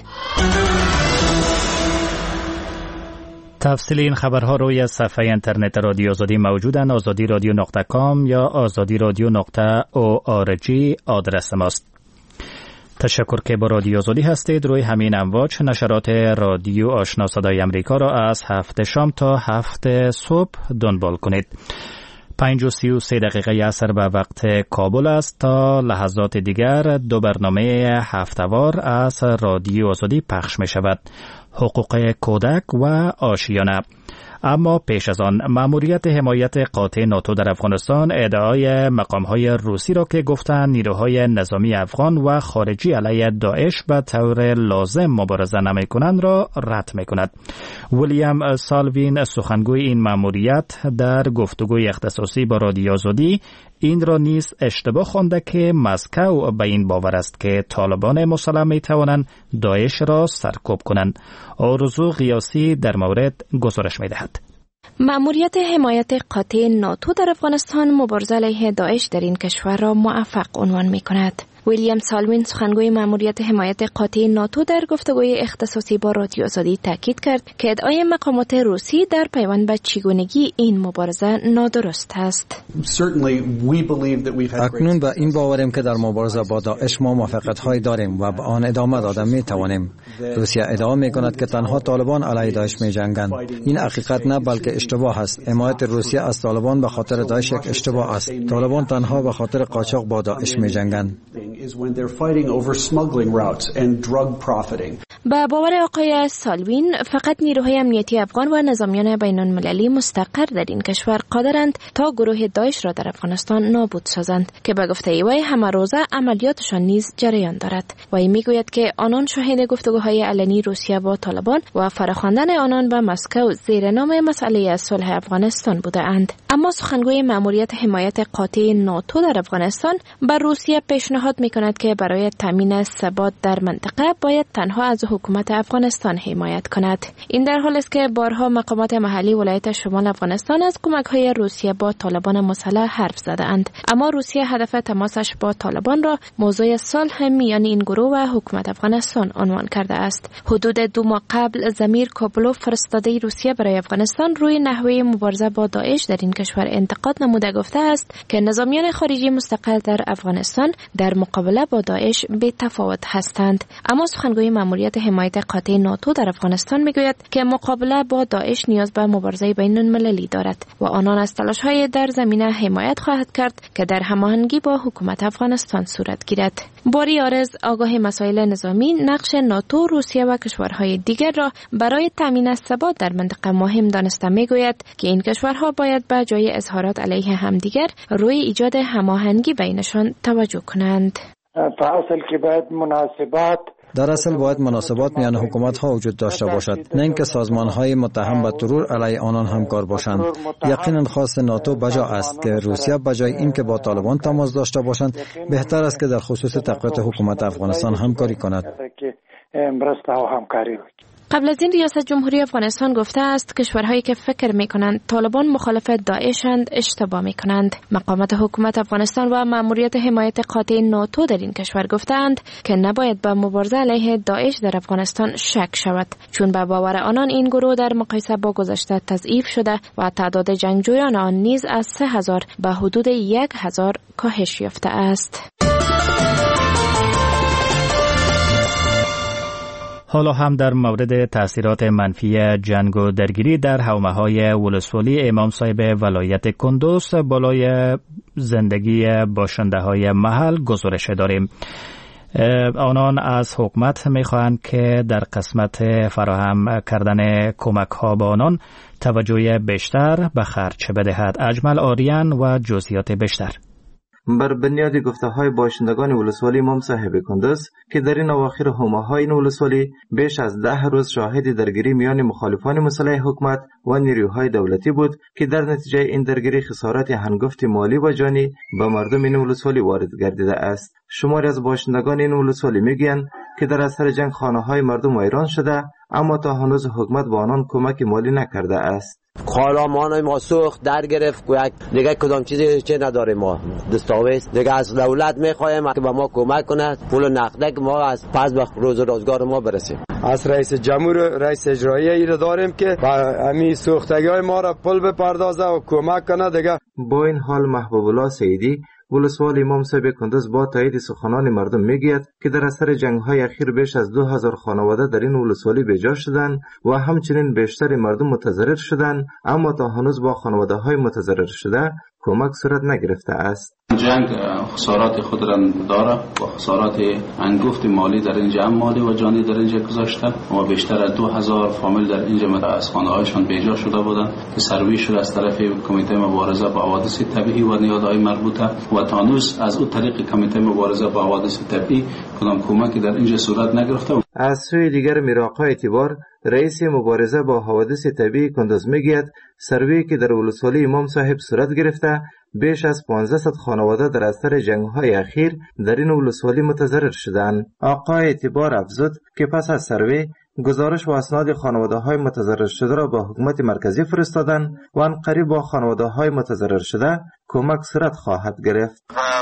تفصیل این خبرها روی صفحه اینترنت رادیو آزادی موجودند. azadiradyo.com یا azadiradyo.org آدرس ماست. تشکر که با رادیو آزادی هستید. روی همین امواج نشرات رادیو آشنا صدای امریکا را از 7 شام تا 7 صبح دنبال کنید. 5:33 عصر به وقت کابل است. تا لحظات دیگر 2 برنامه هفته‌وار از رادیو آزادی پخش می شود: حقوق کودک و آشیانه. اما پیش از آن مأموریت حمایت قاطع ناتو در افغانستان ادعای مقام‌های روسی را که گفتند نیروهای نظامی افغان و خارجی علیه داعش به طور لازم مبارزه نمی‌کنند را رد می‌کند. ویلیام سالوین سخنگوی این مأموریت در گفتگوی اختصاصی با رادیو آزادی این را نیز اشتباه خوانده که مسکو به این باور است که طالبان مسلح می‌توانند داعش را سرکوب کنند. آرزو قیاسی در مورد گزارش می‌دهد. مأموریت حمایت قاطع ناتو در افغانستان مبارزه علیه داعش در این کشور را موفق عنوان می‌کند. ویلیام سالوین سخنگوی مأموریت حمایت قاطع ناتو در گفتگوی اختصاصی با رادیو آزادی تاکید کرد که ادعای مقامات روسی در پیوند به چگونگی این مبارزه نادرست است. اکنون به این باوریم که در مبارزه با داعش ما موافقت‌های داریم و به آن ادامه دادن می‌توانیم. روسیه ادعا می‌کند که تنها طالبان علیه داعش می‌جنگند. این حقیقت نه بلکه اشتباه است. حمایت روسیه از طالبان به خاطر داعش یک اشتباه است. طالبان تنها به خاطر قاچاق با داعش می‌جنگند. با باور آقای سالوین فقط نیروهای امنیتی افغان و نظامیان بین‌المللی مستقر در این کشور قادرند تا گروه داعش را در افغانستان نابود سازند که به گفته وی همه روزه عملیاتشان نیز جریان دارد. وی میگوید که آنان شاهد گفتگوهای علنی روسیه با طالبان و فراخواندن آنان به مسکو زیر نام مسئله صلح افغانستان بودند. اما سخنگوی مأموریت حمایت قاطع ناتو در افغانستان بر روسیه پیشنهاد میکند که برای تامین ثبات در منطقه باید تنها از حکومت افغانستان حمایت کند. این در حالی است که بارها مقامات محلی ولایت شمال افغانستان از کمک‌های روسیه با طالبان مسلح حرف زدند، اما روسیه هدف تماسش با طالبان را موضوع صلح میان این گروه و حکومت افغانستان عنوان کرده است. حدود 2 ماه قبل زمیر کابلوف فرستاده روسیه برای افغانستان روی نحوه مبارزه با داعش در این کشور انتقاد نموده گفته است که نظامیان خارجی مستقل در افغانستان در مقابله با داعش بی تفاوت هستند. اما سخنگوی مأموریت حمایت قاطع ناتو در افغانستان میگوید که مقابله با داعش نیاز به مبارزه بین‌المللی دارد و آنان از تلاش‌های در زمینه حمایت خواهد کرد که در هماهنگی با حکومت افغانستان صورت گیرد. باری آرز آگاه مسائل نظامی نقش ناتو، روسیه و کشورهای دیگر را برای تامین ثبات در منطقه مهم دانسته میگوید که این کشورها باید به جای اظهارات علیه همدیگر روی ایجاد هماهنگی بینشان توجه کنند. در اصل باید مناسبات میان حکومت‌ها وجود داشته باشد، نه اینکه سازمان‌های متهم به ترور علیه آنان همکار باشند. یقینا خواست ناتو بجا است که روسیه بجای اینکه با طالبان تماس داشته باشند، بهتر است که در خصوص تقویت حکومت افغانستان همکاری کند. قبل از این ریاست جمهوری افغانستان گفته است کشورهایی که فکر می‌کنند طالبان مخالف داعشند اشتباه می‌کنند. مقامات حکومت افغانستان و مأموریت حمایت قاطع ناتو در این کشور گفتند که نباید به مبارزه علیه داعش در افغانستان شک شود، چون به باور آنان این گروه در مقایسه با گذشته تضعیف شده و تعداد جنگجویان آن نیز از 3000 به حدود 1000 کاهش یافته است. حالا هم در مورد تأثیرات منفی جنگ و درگیری در حومه‌های ولسوالی امام صاحب ولایت کندوز بالای زندگی باشنده‌های محل گزارش داریم. آنان از حکومت می‌خواهند که در قسمت فراهم کردن کمک‌ها به آنان توجه بیشتر به خرج بدهد. اجمل آریان و جزئیات بیشتر. بر بنیاد گفته‌های باشندگان ولسوالی امام صاحب کندوز که در این اواخر حومه‌های این ولسوالی بیش از 10 روز شاهد درگیری میان مخالفان مسلح حکومت و نیروهای دولتی بود که در نتیجه این درگیری خسارات هنگفت مالی و جانی به مردم این ولسوالی وارد گردیده است. شماری از باشندگان این ولسوالی میگویند که در اثر جنگ خانه‌های مردم ویران شده، اما تا هنوز حکومت به آنان کمک مالی نکرده است. خانمان ما سوخت در گرفت دیگه کدام چیزی چه نداریم، ما دستاویز دیگه از دولت میخوایم که به ما کمک کنه، پول نقده که ما از پس به روز روزگار ما برسیم. از رئیس جمهور رئیس اجرایی ای داریم که همین سوختگی ما را پول بپردازه و کمک کنه دیگه. با این حال محبوب الله سیدی ولسوال امام صاحب کندوز با تایید سخنان مردم میگوید که در اثر جنگ‌های اخیر بیش از 2000 خانواده در این ولسوالی بیجا شدند و همچنین بیشتر مردم متضرر شدند، اما تا هنوز با خانواده‌های متضرر شده کمک صورت نگرفته است. جنگ خسارات خود را داره و خسارات انگفت مالی در اینجا مالی و جانی در اینجا گذاشته و بیشتر از 2000 فامیل در اینجا از خانه‌هایشان بیجا شده بودند که سروی شده از طرف کمیته مبارزه با حوادث طبیعی و نیازهای مربوطه و تا هنوز از اون طریق کمیته مبارزه با حوادث طبیعی کدام کمکی در اینجا صورت نگرفته. از سوی دیگر میراقا اعتبار رئیس مبارزه با حوادث طبیعی کندوز میگوید سروی که در ولسوالی امام صاحب صورت گرفته بیش از 1500 خانواده در اثر جنگ‌های اخیر در این ولسوالی متضرر شدند. آقا اعتبار افزود که پس از سروی گزارش و اسناد خانواده‌های متضرر شده را با حکومت مرکزی فرستادن و عنقریب با خانواده‌های متضرر شده کمک صورت خواهد گرفت.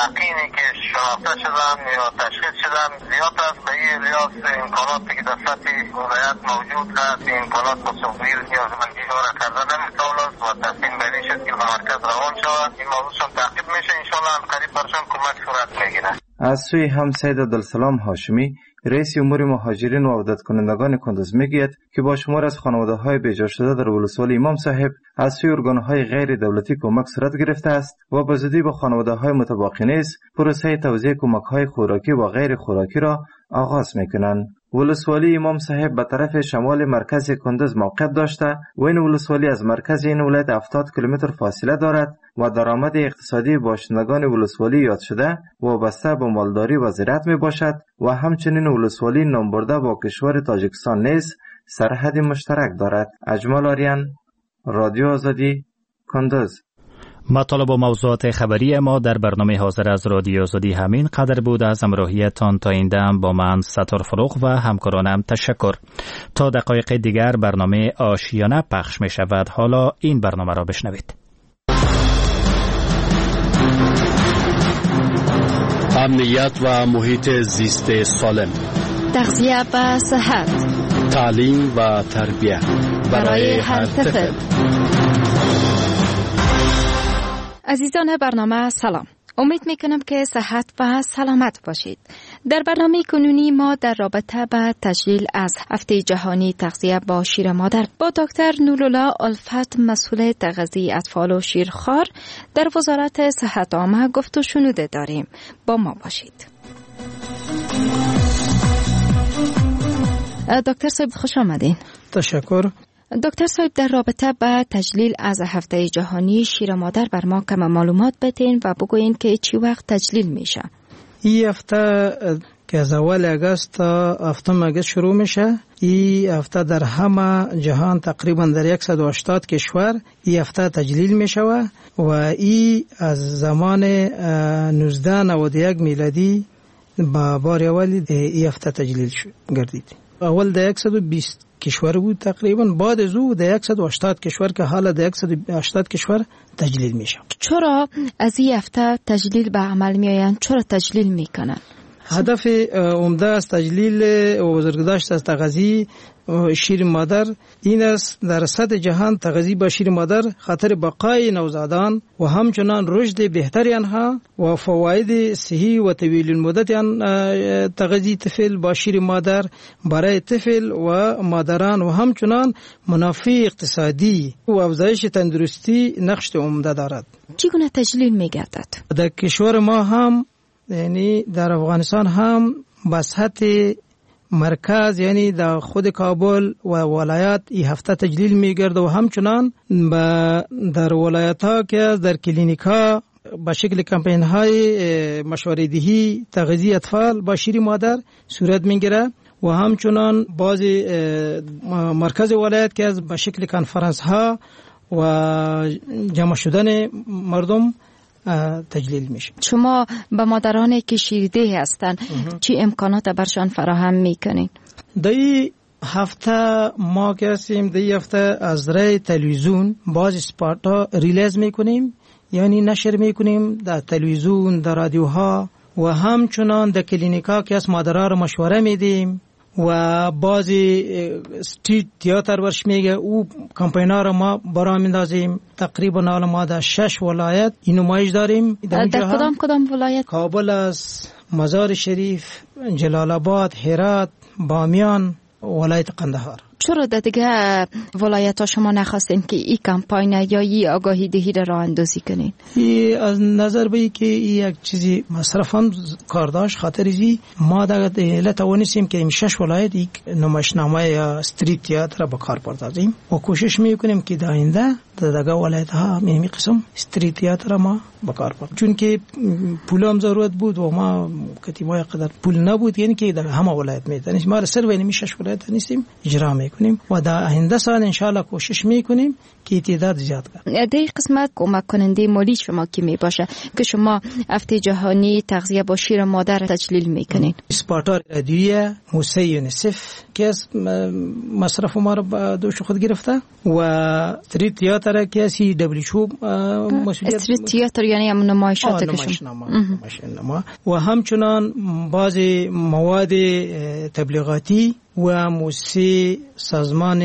محققینی که شناخته شدن یا تشخیص شدن زیاد است. به این ریاض امکاناتی که در سطح ولایت موجود هست امکانات بسیار نیازمندی را کرده نمیتوان است و تصمیم بری شد که به مرکز روان شود. این موضوعشون تعقیب میشه، انشاءالله قریب برشان کمک صورت میگیره. از سوی هم سید عبدالسلام هاشمی رئیس امور مهاجرین و عودت کنندگان کندز میگوید که با شمار از خانواده‌های بیجا شده در ولسوالی امام صاحب از سوی ارگان‌های غیر دولتی کمک صورت گرفته است و به زودی با خانواده‌های متباقی نیز پروسه توزیع کمک‌های خوراکی و غیر خوراکی را آغاز می‌کنند. ولسوالی امام صاحب به طرف شمال مرکز کندز موقعیت داشته و این ولسوالی از مرکز این ولایت 70 کیلومتر فاصله دارد و درآمد اقتصادی باشندگان ولسوالی یاد شده وابسته به مالداری و زراعت می باشد و همچنین ولسوالی نامبرده با کشور تاجیکستان نیز سرحد مشترک دارد. اجمال آریان، رادیو آزادی، کندز. مطالب و موضوعات خبری ما در برنامه حاضر از رادیو آزادی همین قدر بود. از همراهیتان تا این دم با من ستار فروغ و همکارانم تشکر. تا دقایق دیگر برنامه آشیانه پخش می شود. حالا این برنامه را بشنوید. امنیت و محیط زیست سالم، تغذیه و صحت، تعلیم و تربیت برای هر طفل. عزیزان برنامه سلام. امید میکنم که صحت و سلامت باشید. در برنامه کنونی ما در رابطه با تجلیل از هفته جهانی تغذیه با شیر مادر با دکتر نورالله الفت مسئول تغذیه اطفال و شیرخوار در وزارت صحت عامه گفت و شنوده داریم. با ما باشید. دکتر صاحب خوش آمدین. تشکر. دکتر صاحب در رابطه با تجلیل از هفته جهانی شیر مادر بر ما کم معلومات بدین و بگوین که چی وقت تجلیل میشه. این هفته که از اول اگست تا هفتم اگست شروع میشه. این هفته در همه جهان تقریبا در 180 کشور این هفته تجلیل میشه و این از زمان 1991 میلادی با بار اول این هفته تجلیل گردید. اول در 120 کشور بود تقریبا، بعد از او در 180 کشور که حالا در 180 کشور تجلیل میشه. چرا از این هفته تجلیل به عمل میآیند؟ چرا تجلیل میکنن؟ هدف عمده از تجلیل و بزرگداشت از تغذیه شیر مادر این است در سطح جهان تغذیه با شیر مادر خاطر بقای نوزادان و همچنان رشد بهتری آنها و فواید صحی و طویل المدت تغذیه طفل با شیر مادر برای طفل و مادران و همچنان منافع اقتصادی و افزایش تندرستی نقش عمده دارد. چگونه تجلیل میگردد؟ در کشور ما هم یعنی در افغانستان هم به سطح مرکز یعنی در خود کابل و ولایات این هفته تجلیل میگرده و همچنان در ولایت ها که در کلینیک ها با شکل کمپین های مشوره‌دهی تغذیه اطفال با شیر مادر صورت میگیره و همچنان بعضی مرکز ولایت که از با شکل کنفرانس ها و جمع شدن مردم تجلیل میشه. شما به مادرانی که شیرده هستند چی امکانات برشان فراهم میکنین؟ دی هفته ما که هستیم دی هفته از رای تلویزیون بعضی سپارت ها ریلیز میکنیم، یعنی نشر میکنیم در تلویزیون، در رادیوها و همچنان در کلینیکا که از مادرها رو مشوره میدیم و بعضی استریت تئاتر ورش میگه او کمپینا رو ما برام میندازیم. تقریبا حالا ما در 6 ولایت این نمایش داریم. در کدام ولایت؟ کابل است، مزار شریف، جلال آباد، هرات، بامیان، ولایت قندهار. چرا در دیگه ولایت ها شما نخواستین که این کمپاین یا این آگاهی دهی را راه اندازی کنین؟ از نظر به که یک چیزی مصرفان کار داشت، خاطر ازی ما در توانستیم که این 6 ولایت یک نمایشنامه یا استریت تئاتر با کار پردازیم و کوشش میکنیم که در آینده در دیگه ولایت ها می قسم استریت تئاتر ما با کار پردازیم، چون که پول هم ضرورت بود و ما کتیبای قدر پول نبود، یعنی که در همه ولایت میتونیم ما سر و این 6 ولایت نیستیم اجرا میکنیم و در آینده سال ان شاء الله کوشش میکنیم که تعداد زیاد کنیم. در قسمت کمک کننده مالی شما کی می باشه که شما هفته جهانی تغذیه با شیر مادر تجلیل میکنین؟ اسپارتا رادیویی، موسسه یونیسف که از مصرف ما رو دوش خود گرفته و استریت تئاتر که سی دبلیو مسئولیت. استریت تئاتر یعنی هم نمایشات نما و همچنان بعض مواد تبلیغاتی و موسسه سازمان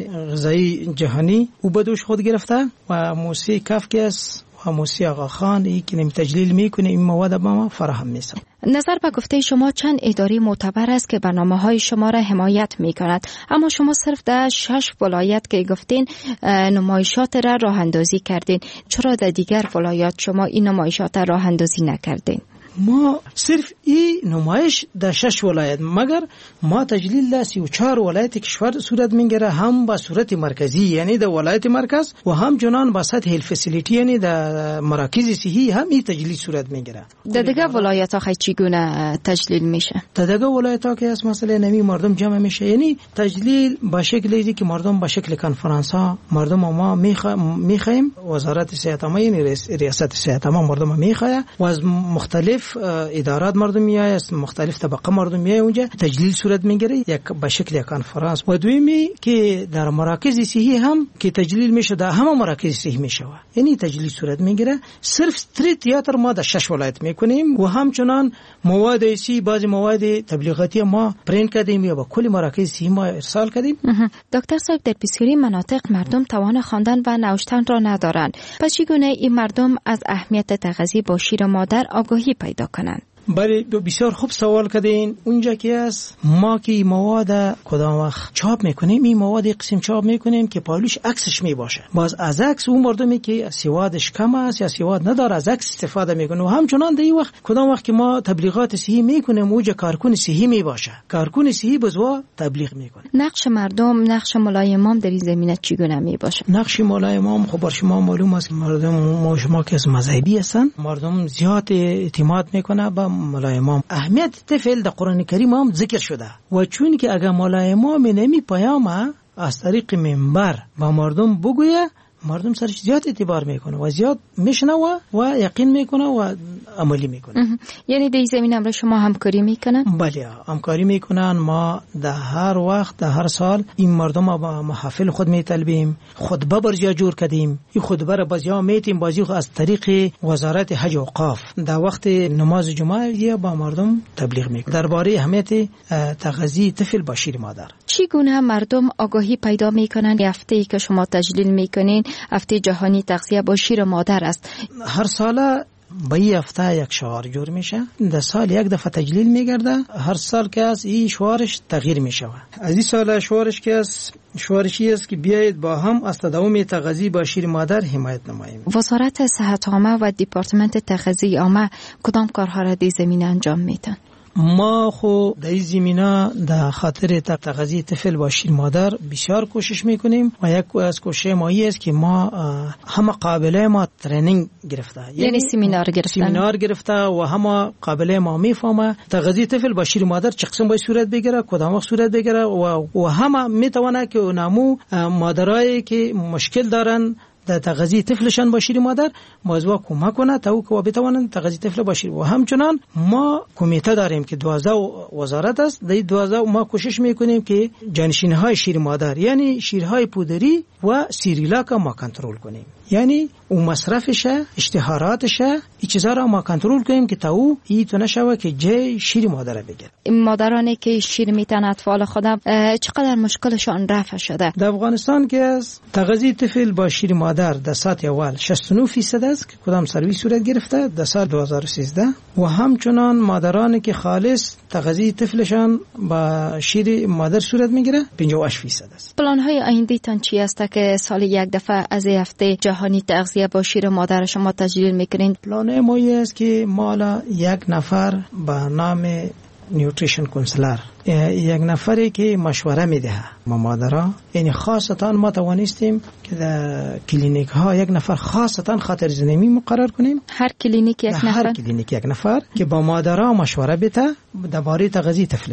غذایی جهانی و بدوش خود گرفته و موسسه کافکس و موسسه آقا خان ای که تجلیل میکنه این مواد به ما فراهم میسازه. نظر به گفته شما چند اداره معتبر است که برنامه‌های شما را حمایت می‌کند، اما شما صرف در 6 ولایت که گفتین نمایشات را راه اندازی کردین، چرا در دیگر ولایات شما این نمایشات را راه اندازی نکردین؟ ما صرف این نمایش در 6 ولایت، مگر ما تجلیل در 34 ولایت کشور صورت میگیره، هم با صورت مرکزی یعنی در ولایت مرکز و هم چنان با سطح هیل فسیلیتی یعنی در مراکز صحی هم این تجلیل صورت میگیره. در دیگه ولایت ها چگونه تجلیل میشه؟ در دیگه ولایت ها که از مثلا نمی مردم جمع میشه، یعنی تجلیل با شکلی که مردم با شکل کنفرانس ها مردم ما میخوایم، وزارت صحت ما یعنی ریاست صحت ما مردم میخواه و از مختلف ادارات مردم میای، از مختلف طبقه مردم میای اونجا تجلیل صورت میگیره یک به شکل کنفرانس. و دومی که در مراکز صحی هم که تجلیل میشه، در همه مراکز صحی میشه یعنی تجلیل صورت میگیره. صرف استریت تئاتر ما در 6 ولایت میکنیم و همچنان مواد ایسی بعضی مواد تبلیغاتی ما پرینت کردیم یا با کل مراکز صحی ما ارسال کردیم. دکتر صاحب در بسیاری مناطق مردم توان خواندن و نوشتن را ندارند، پس چگونه این مردم از اهمیت تغذیه با شیر مادر آگاهی پیدا کنند؟ بله بسیار خوب سوال کردین. اونجا که است ما که مواد کدام وقت چاپ میکنیم، این مواد قسم چاپ میکنیم که پالوش عکسش می باشه. باز از عکس اون مردمی که سوادش کم است یا سواد نداره از عکس استفاده میکنه و همچنان در این وقت کدام وقت که ما تبلیغات صحی میکنیم اونجا کارکون صحی می باشه، کارکون صحی بزوا تبلیغ میکنه. نقش مردم، نقش مولای امام در این زمینه چگونه می باشه؟ نقش مولای امام خب بر شما معلوم است، مردم ما شما که از مذهبی هستن، مردم زیاد اعتماد میکنه به مولای امام. اهمیت طفل در قرآن کریم هم ذکر شده و چون که اگر مولای امام نمی پیام از طریق منبر با مردم بگویه، مردم سرش زیاد اعتبار میکنه و زیاد میشنه و یقین میکنه و عملی میکنه. یعنی در این زمینه هم شما همکاری میکنن؟ بله همکاری میکنن. ما در هر وقت در هر سال این مردم با محافل خود میطلبیم، خطبه برجا جور کردیم، این خطبه را بازیا میتیم بازی از طریق وزارت حج و اوقاف در وقت نماز جمعه با مردم تبلیغ میکنه درباره اهمیت تغذیه طفل با شیر مادر. چگونه مردم آگاهی پیدا میکنن؟ هفته‌ای که شما تجلیل میکنین هفته جهانی تغذیه با شیر مادر است، هر سال با این هفته یک شعار جور میشه، در سال یک دفعه تجلیل میگرده، هر سال که از این شعارش تغییر میشه. از این سال شعارش که از شعارشی است که بیایید با هم از تداوم تغذیه با شیر مادر حمایت نماییم. وزارت صحت عامه و دپارتمنت تغذیه عامه کدام کارها را در زمینه انجام میدن؟ ما خو در این زمینه در خاطر تغذیه طفل با شیر مادر بسیار کوشش میکنیم و یک از کوشش ما است که ما همه قابله ما ترینینگ گرفته، یعنی سمینار گرفته و همه قابله ما میفهمه تغذیه طفل با شیر مادر چه قسم باید صورت بگیره، کدام وقت صورت بگیره و همه میتونه که نمو مادرایی که مشکل دارن در تغذیه طفلشان با شیر مادر موضوع کمک کنه تا او که بتوانند تغذیه طفل با شیر. و همچنان ما کمیته داریم که 12 وزارت است، در 12 ما کوشش میکنیم که جانشین‌های شیر مادر یعنی شیرهای پودری و سیریلاک ما کنترل کنیم، یعنی اون مصرفش، اشتهاراتش، این چیزا را ما کنترل کنیم که تا او تو نشوه که جای شیر مادر بگیره. این مادرانی که شیر میتن اطفال خودم چقدر مشکلشان رفع شده؟ در افغانستان که از تغذیه طفل با شیر مادر در سطح اول 69% است که کدام سرویس صورت گرفته در سال 2013 و همچنان مادرانی که خالص تغذیه طفلشان با شیر مادر صورت میگیره 58% است. پلان های آینده تان چی است که سال یک دفعه از هفته جهانی تغذیه با شیر مادر شما تجلیل میکنین؟ پلان ما است که ما یک نفر به نام نیوتریشن کونسلر، یک نفری که مشوره میده ما مادرها، یعنی خاصتا ما توانستیم که در کلینیک ها یک نفر خاصتا خاطر زنمی مقرر کنیم. هر کلینیک یک نفر که با مادرها مشوره بده درباره تغذیه طفلشان،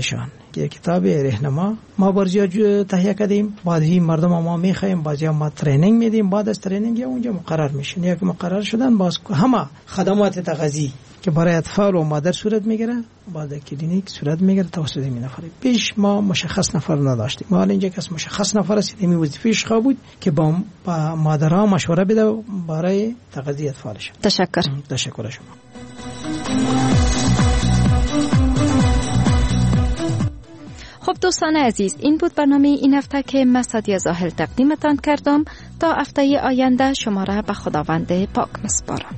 که کتاب راهنما ما برجا تهیه کردیم. بعد این مردم ما میخوایم بعضی ما ترینینگ میدیم. بعد از ترینینگ اونجا مقرر میشن. یا که مقرر شدن باز همه خدمات تغذیه که برای اطفال و مادر صورت میگیره بعد کلینیک صورت میگیره توسط این نفر. پیش ما مشخص نفر نداشتیم. ما اینجا کس مشخص نفر است. این وظیفه‌اش خواه بود که با مادرها مشوره بده برای تغذیه اطفالش. تشکر شما. خب دوستان عزیز، این بود برنامه این هفته که من سعدیه ظاهر تقدیمتان کردم. تا هفته آینده شما را به خداوند پاک میسپارم.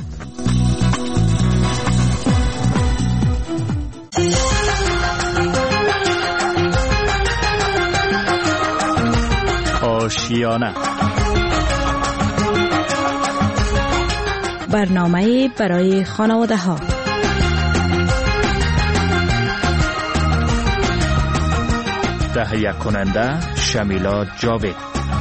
آشیانه، برنامه برای خانواده ها. تهیه کننده شمیلا جاوید.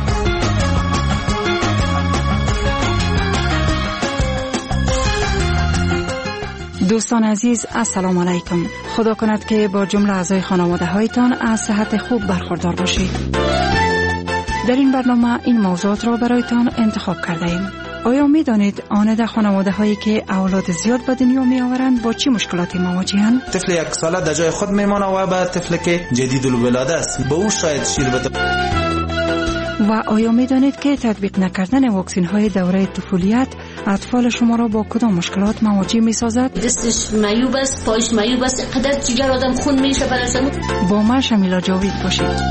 دوستان عزیز، السلام علیکم. خدا کند که با جمله اعضای خانواده هایتان از صحت خوب برخوردار باشید. در این برنامه این موضوعات را برایتان انتخاب کرده ایم. آیا می دانید آنده خانواده هایی که اولاد زیاد به دنیا می آورند با چی مشکلاتی مواجهند؟ طفل یک ساله در جای خود میمانه و به طفل که جدید الولاده است به او شاید شیر بده. و آیا می دانید که تطبیق نکردن واکسین های دوره طفولیت اطفال شما را با کدام مشکلات مواجه می سازد؟ دستش معیوب است، پایش معیوب است، قدر جگر آدم خون میشه براشم. با من شمیلا جاوید باشید.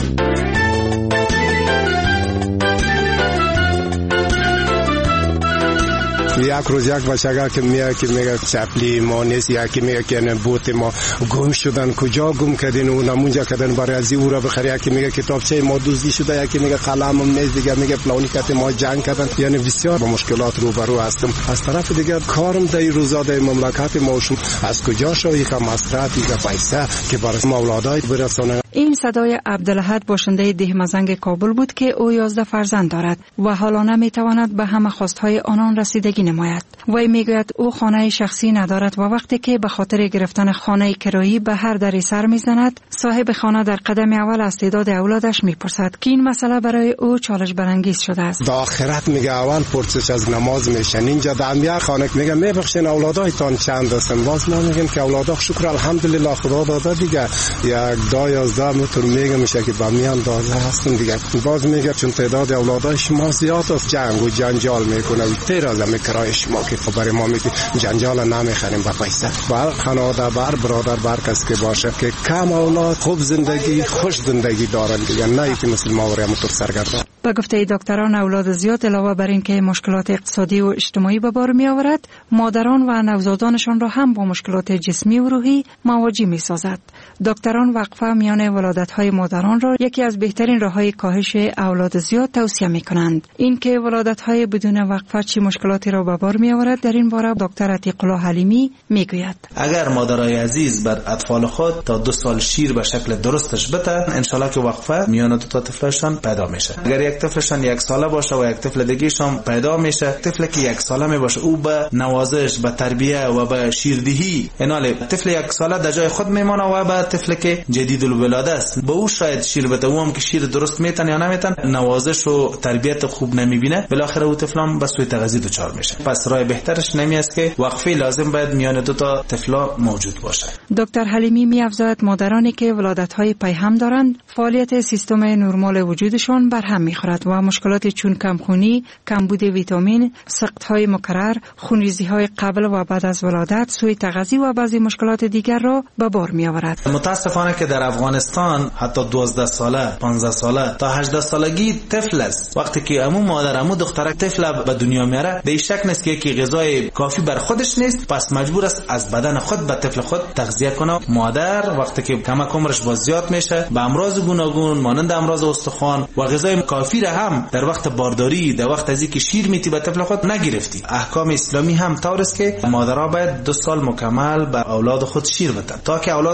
یک روز یک بچگاه که میگه چپلی ما نیست، یکی میگه که نه بوت ما گم شدن، کجا گم کردین و نمونجا کردن برای از او را بخری، یکی میگه کتابچه ما دزدی شده، یکی میگه قلمم نیست، دیگه میگه فلانی کت ما جنگ کردن. یعنی بسیار با مشکلات روبرو هستم. از طرف دیگه کارم در روزا در مملکت ما از کجا شوی که مصرفی که پیسه که برای اولادای برسونه. این صدای عبدالاحد باشنده دهمزنگ کابل بود که او 11 فرزند دارد و حالا نمیتواند به همه خواستهای آنان رسیدگی نماید. وی میگوید او خانه شخصی ندارد و وقتی که به خاطر گرفتن خانه کرایی به هر دری سر میزند، صاحب خانه در قدم اول از تعداد اولادش میپرسد که این مسئله برای او چالش برانگیز شده است. در آخرت میگه اول پرسش از نماز میشن. اینجا در یک خانه میگه میبخشین اولادایتان چند هستن؟ باز ما میگیم که اولادها شکر الحمدلله خدا داده دیگه. یک 10 متر میگه میشه که با میان داده هستن دیگه. باز میگه چون تعداد اولادای شما زیاد است جنگ و جنجال میکنه و تیراز کرای شما که خبر ما میگه جنجال نمیخریم با پیسه. بر خانواده بر برادر بر کس که باشه که کم اولاد خوب زندگی خوش زندگی دارن دیگه، نه که مثل ما وریم تو سرگردان. به گفته دکتران اولاد زیاد علاوه بر این که مشکلات اقتصادی و اجتماعی به بار می آورد، مادران و نوزادانشان را هم با مشکلات جسمی و روحی مواجه می سازد. دکتران وقفه میان ولادت‌های مادران را یکی از بهترین راه‌های کاهش اولاد زیاد توصیه می‌کنند. این که ولادت‌های بدون وقفه چه مشکلاتی را به بار می‌آورد در این باره دکتر عتیق الله حلیمی میگوید. اگر مادرای عزیز بر اطفال خود تا 2 سال شیر به شکل درستش بده، ان شاءالله که وقفه میان دو تا طفلشان پیدا میشه. اگر یک طفلشان 1 ساله باشه و یک طفل دیگه‌شان پیدا میشه، طفلی که 1 ساله می باشه او به نوازش، به تربیت و به شیردهی انال طفل 1 ساله در جای خود میمونه و به طفلی که جدید الولاده است به او شاید شیر بده، او هم که شیر درست میتن یا نمیتن، نوازش و تربیت خوب نمیبینه، بالاخره او طفلام به سوی تغذیه دچار میشه. پس راه بهترش نمی است که وقفه لازم باید میان دو تا طفلا موجود باشه. دکتر حلیمی می‌افزاید مادرانی که ولادت‌های پیهم دارند فعالیت سیستم نرمال وجودشان برهم می‌خورد و مشکلات چون کمخونی، کمبود ویتامین، سقط‌های مکرر، خونریزی‌های قبل و بعد از ولادت، سوء تغذیه و بعضی مشکلات دیگر را به بار می‌آورد. متاسفانه که در افغانستان حتی 12 ساله، 15 ساله تا 18 سالگی طفل است. وقتی که عمو مادر عمو دخترک طفل به دنیا میاره، به شک نیست که یکی غذای کافی بر خودش نیست، پس مجبور است از بدن خود به طفل خود تغذیه کنه. مادر وقتی که کمک عمرش باز زیاد میشه، به امراض گوناگون مانند امراض استخوان و غذای کافی را هم در وقت بارداری، در وقت ازی که شیر میتی به طفل خود نگرفتی. احکام اسلامی هم طور است که مادرها باید 2 سال مکمل به اولاد خود شیر بدن تا که اولادشان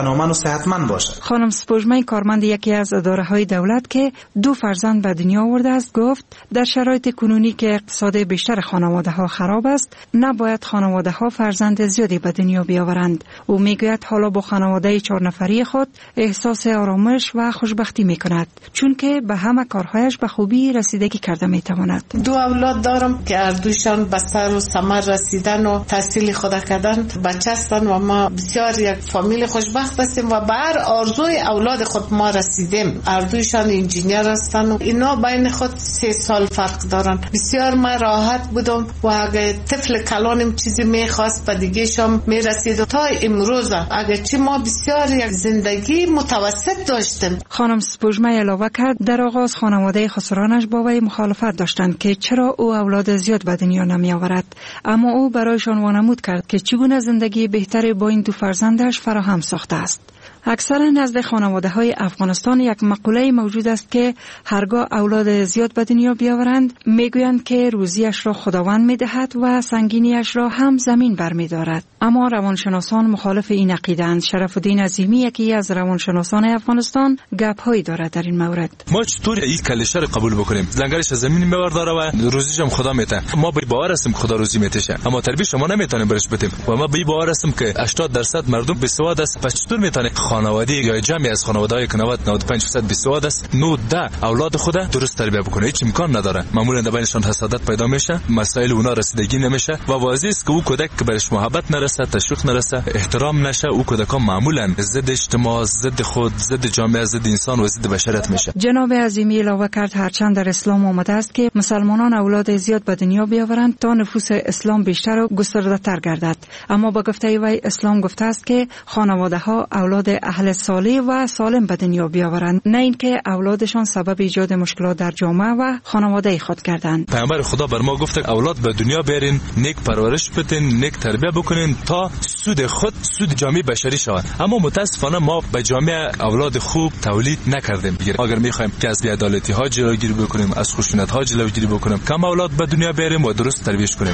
سلامت و صحتمند باشد. خانم سپوږمۍ کارمند یکی از اداره‌های دولت که 2 فرزند به دنیا آورده است گفت در شرایط کنونی که اقتصاد بیشتر خانواده‌ها خراب است نباید خانواده‌ها فرزند زیادی به دنیا بیاورند. او میگوید حالا با خانواده 4 نفری خود احساس آرامش و خوشبختی میکند چون که به همه کارهایش به خوبی رسیدگی کرده میتواند. 2 اولاد دارم که هر دویشان به سر و ثمر رسیدن و تحصیل خود کردن، بچه هستند و ما بسیار یک فامیل خوشبخت هستیم و به هر آرزوی اولاد خود ما رسیدیم. هر دویشان انجینیر هستند و اینا بین خود 3 سال فرق دارن. بسیار ما راحت بودم و اگه طفل کلانم چیزی میخواست به دیگه شام میرسید. تا امروز اگه چی ما بسیار یک زندگی متوسط داشتیم. خانم سپوږمۍ علاوه کرد در آغاز خانواده خسرانش با وی مخالفت داشتند که چرا او اولاد زیاد به دنیا نمی آورد، اما او برایشان وانمود کرد که چگونه زندگی بهتری با این 2 فرزندش فراهم ساخته است. اکثر نزد خانواده‌های افغانستان یک مقوله موجود است که هرگاه اولاد زیاد به دنیا بیاورند میگویند که روزیش را خداوند میدهد و سنگینیش را هم زمین برمیدارد. اما روانشناسان مخالف این عقیده‌اند. شرف الدین عظیمی یکی از روانشناسان افغانستان گپ‌هایی دارد در این مورد. ما چطور این کلیشه رو قبول بکنیم؟ زنگارش از زمین می‌برداره و روزیش هم خدا میده. ما به باور هستیم خدا روزی میتشه، اما تربیت شما نمیتونیم برش بدیم و ما به باور هستیم که 80% مردم بیسواد است. پس چطور میتونه خانواده یا جمعی از خانواده‌های که 90-95% بیسواد است 9-10 اولاد خود درست تربیت بکنه؟ هیچ امکان نداره. معمولا در بینشان حسادت پیدا میشه، مسائل اونا رسیدگی نمیشه و واضح است که او کودک که برش محبت نرسه، تشویق نرسه، احترام نشه، او کودکا معمولا ضد اجتماع، ضد خود، ضد جامعه، ضد انسان و ضد بشریت میشه. جناب عظیمی علاوه کرد هرچند در اسلام آمده است که مسلمانان اولاد زیاد به دنیا بیاورند تا نفوس اسلام بیشتر و گسترده‌تر گردد، اما با گفته وی اسلام گفته است که خانواده‌ها اولاد اهل صالح و سالم به دنیا بیاورند، نه اینکه اولادشان سبب ایجاد مشکلات در جامعه و خانواده خود کردند. پیامبر خدا بر ما گفته اولاد به دنیا بیارین، نیک پرورش بدین، نیک تربیت بکنین تا سود خود سود جامعه بشری شود. اما متاسفانه ما به جامعه اولاد خوب تولید نکردیم. اگر می‌خوایم که از بی‌عدالتی ها جلوگیری بکنیم، از خشونت ها جلوگیری بکنیم، کم اولاد به دنیا بیاریم و درست تربیت کنیم.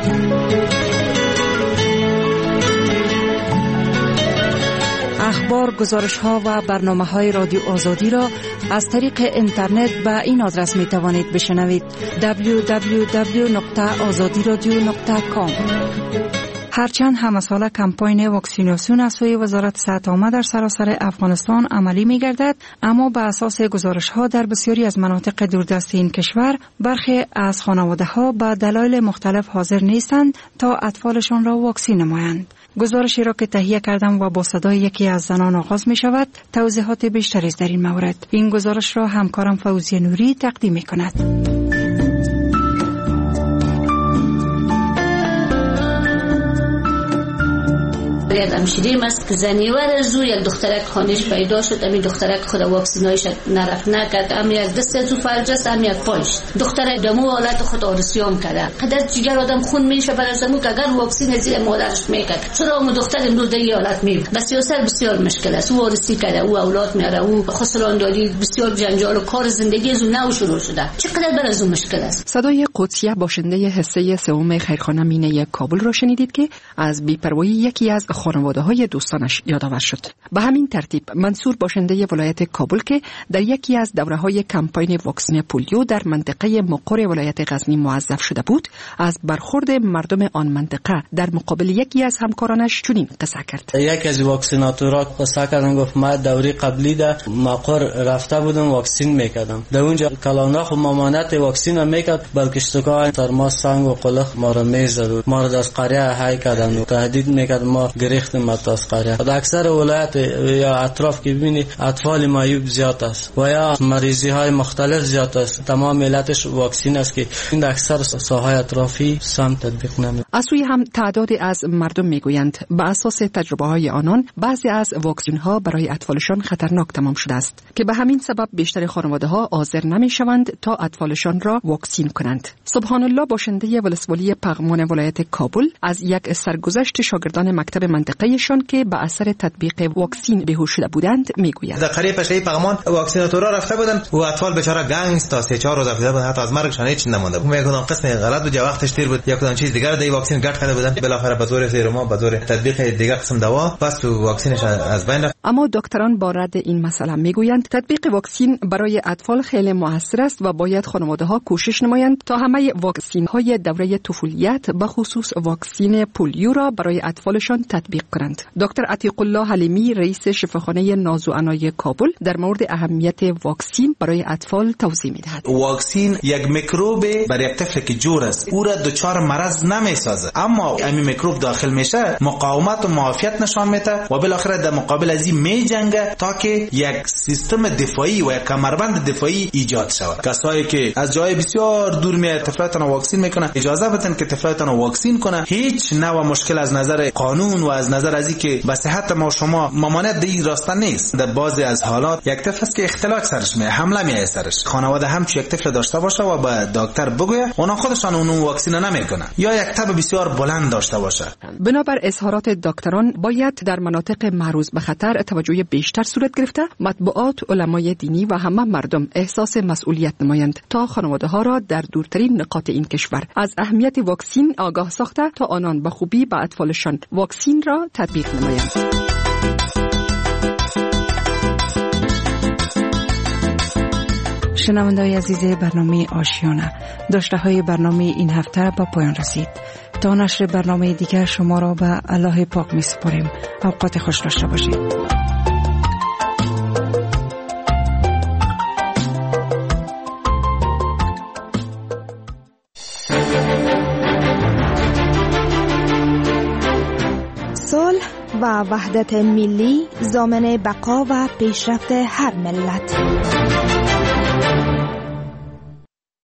اخبار، گزارش‌ها و برنامه‌های رادیو آزادی را از طریق اینترنت به این آدرس می‌توانید بشنوید: www.azadiradio.com. هرچند همه ساله کمپاین واکسیناسیون از سوی وزارت صحت عامه در سراسر افغانستان عملی می‌گردد، اما به اساس گزارش‌ها در بسیاری از مناطق دوردست این کشور برخی از خانواده‌ها به دلایل مختلف حاضر نیستند تا اطفالشان را واکسین نمایند. گزارشی را که تهیه کردم و با صدای یکی از زنان آغاز می شود، توضیحات بیشتری در این مورد. این گزارش را همکارم فوزیه نوری تقدیم می کند. یادم شدیم است که زنیوار زو یک دخترک خانش پیدا شد. امی دخترک خود واکسینایش نرفت نکرد، امی یک دست از او فرج است، امی یک پایش. دخترک دمو حالت خود آرسیام کرده. قدر جگر آدم خون میشه برای زمو که اگر واکسین از مادرش میکرد، چرا اون دختر امروز در این حالت می؟ بسیار مشکل است. او آرسی کرده، او اولاد میاره، او خسران دادی، بسیار جنجال و کار زندگی از اون نو شروع شده. چقدر بر از اون مشکل است. صدای قدسیه باشنده حصه سوم خیرخانه مینه کابل را شنیدید که از بی‌پروایی یکی از خانواده‌های دوستانش یادآور شد. به همین ترتیب منصور باشنده ولایت کابل که در یکی از دوره‌های کمپاین واکسن پولیو در منطقه مقر ولایت غزنی موظف شده بود، از برخورد مردم آن منطقه در مقابل یکی از همکارانش چنین قصه کرد. یکی از واکسیناتورها قصه کردن، گفت ما دوره قبلی ده مقر رفته بودم واکسین میکردم. در اونجا کلانا خو مامانت واکسین میکرد، بلکه اشتکای ترماس سنگ و قلخ ما را میزد، ما را از قریه های کردن و تهدید میکرد ما گریختیم از قریه. در اکثر ولایت یا اطراف که ببینی اطفال معیوب زیاد است و یا مریضی های مختلف زیاد است. تمام علتش واکسین است که این اکثر ساحه اطرافی سم تطبیق نمی. از سوی هم تعدادی از مردم میگویند به اساس تجربه های آنان بعضی از واکسین ها برای اطفالشان خطرناک تمام شده است که به همین سبب بیشتر خانواده ها حاضر نمیشوند تا اطفالشان را واکسین کنند. سبحان الله باشنده ولسوالی پغمان ولایت کابل از یک سرگذشت شاگردان مکتب منطقه‌شان که به اثر تطبیق واکسین بیهوش شده بودند میگوید. در قریه پشه‌ای پغمان واکسیناتورها رفته بودند و اطفال بیچاره گنگس تا 3-4 روز افتاده بودند، حتی از مرگشان هیچ نمونده بود. میگن قسم غلط بود یا وقتش دیر بود یا کدام چیز دیگر در واکسین گرد کرده بودند. بالاخره به طور سیروما به طور تطبیق دیگر قسم دوا پس تو واکسینش از بین رفت. اما دکتران با رد این مسئله میگویند تطبیق واکسین برای اطفال خیلی موثر است و باید خانواده‌ها کوشش نمایند تا همه واکسین‌های دوره طفولیت به خصوص واکسین پولیو را برای اطفالشان تطبیق کنند. دکتر عتیق الله حلیمی رئیس شفاخانه نازوانای کابل در مورد اهمیت واکسین برای اطفال توضیح می‌دهد. واکسین یک میکروب برای یک طفل که جور است او را دچار مرض نمیسازه، اما این میکروب داخل میشه مقاومت و معافیت نشان میده و بالاخره در مقابل از این میجنگه تا که یک سیستم دفاعی و یک کمربند دفاعی ایجاد شود. کسایی که از جای بسیار دور میاد طفلاتون واکسین میکنن اجازه بدن که طفلاتون واکسین کنه. هیچ نوع مشکل از نظر قانون و از نظر از اینکه به صحت ما شما ممانعت دی راستا نیست. در بعضی از حالات یک طفل است که اختلاج سرش میاد، حمله میاد سرش، خانواده هم چه یک طفل داشته باشه و به دکتر بگویه اونا خودشان اون واکسین نمیکنه یا یک تب بسیار بلند داشته باشه. بنابر اظهارات دکتران باید در مناطق معرض به خطر توجه بیشتر صورت گرفته، مطبوعات، علمای دینی و همه مردم احساس مسئولیت نمایند تا خانواده‌ها را در دورترین نقاط این کشور از اهمیت واکسین آگاه ساخته تا آنان به خوبی به اطفالشان واکسین را تطبیق نمایند. شنونده‌های عزیز برنامه آشیانه، داشته‌های برنامه این هفته با پایان رسید. تا نشر برنامه دیگر شما را به الله پاک می‌سپاریم. اوقات خوش داشته باشید. صلح و وحدت ملی ضامن بقا و پیشرفت هر ملت.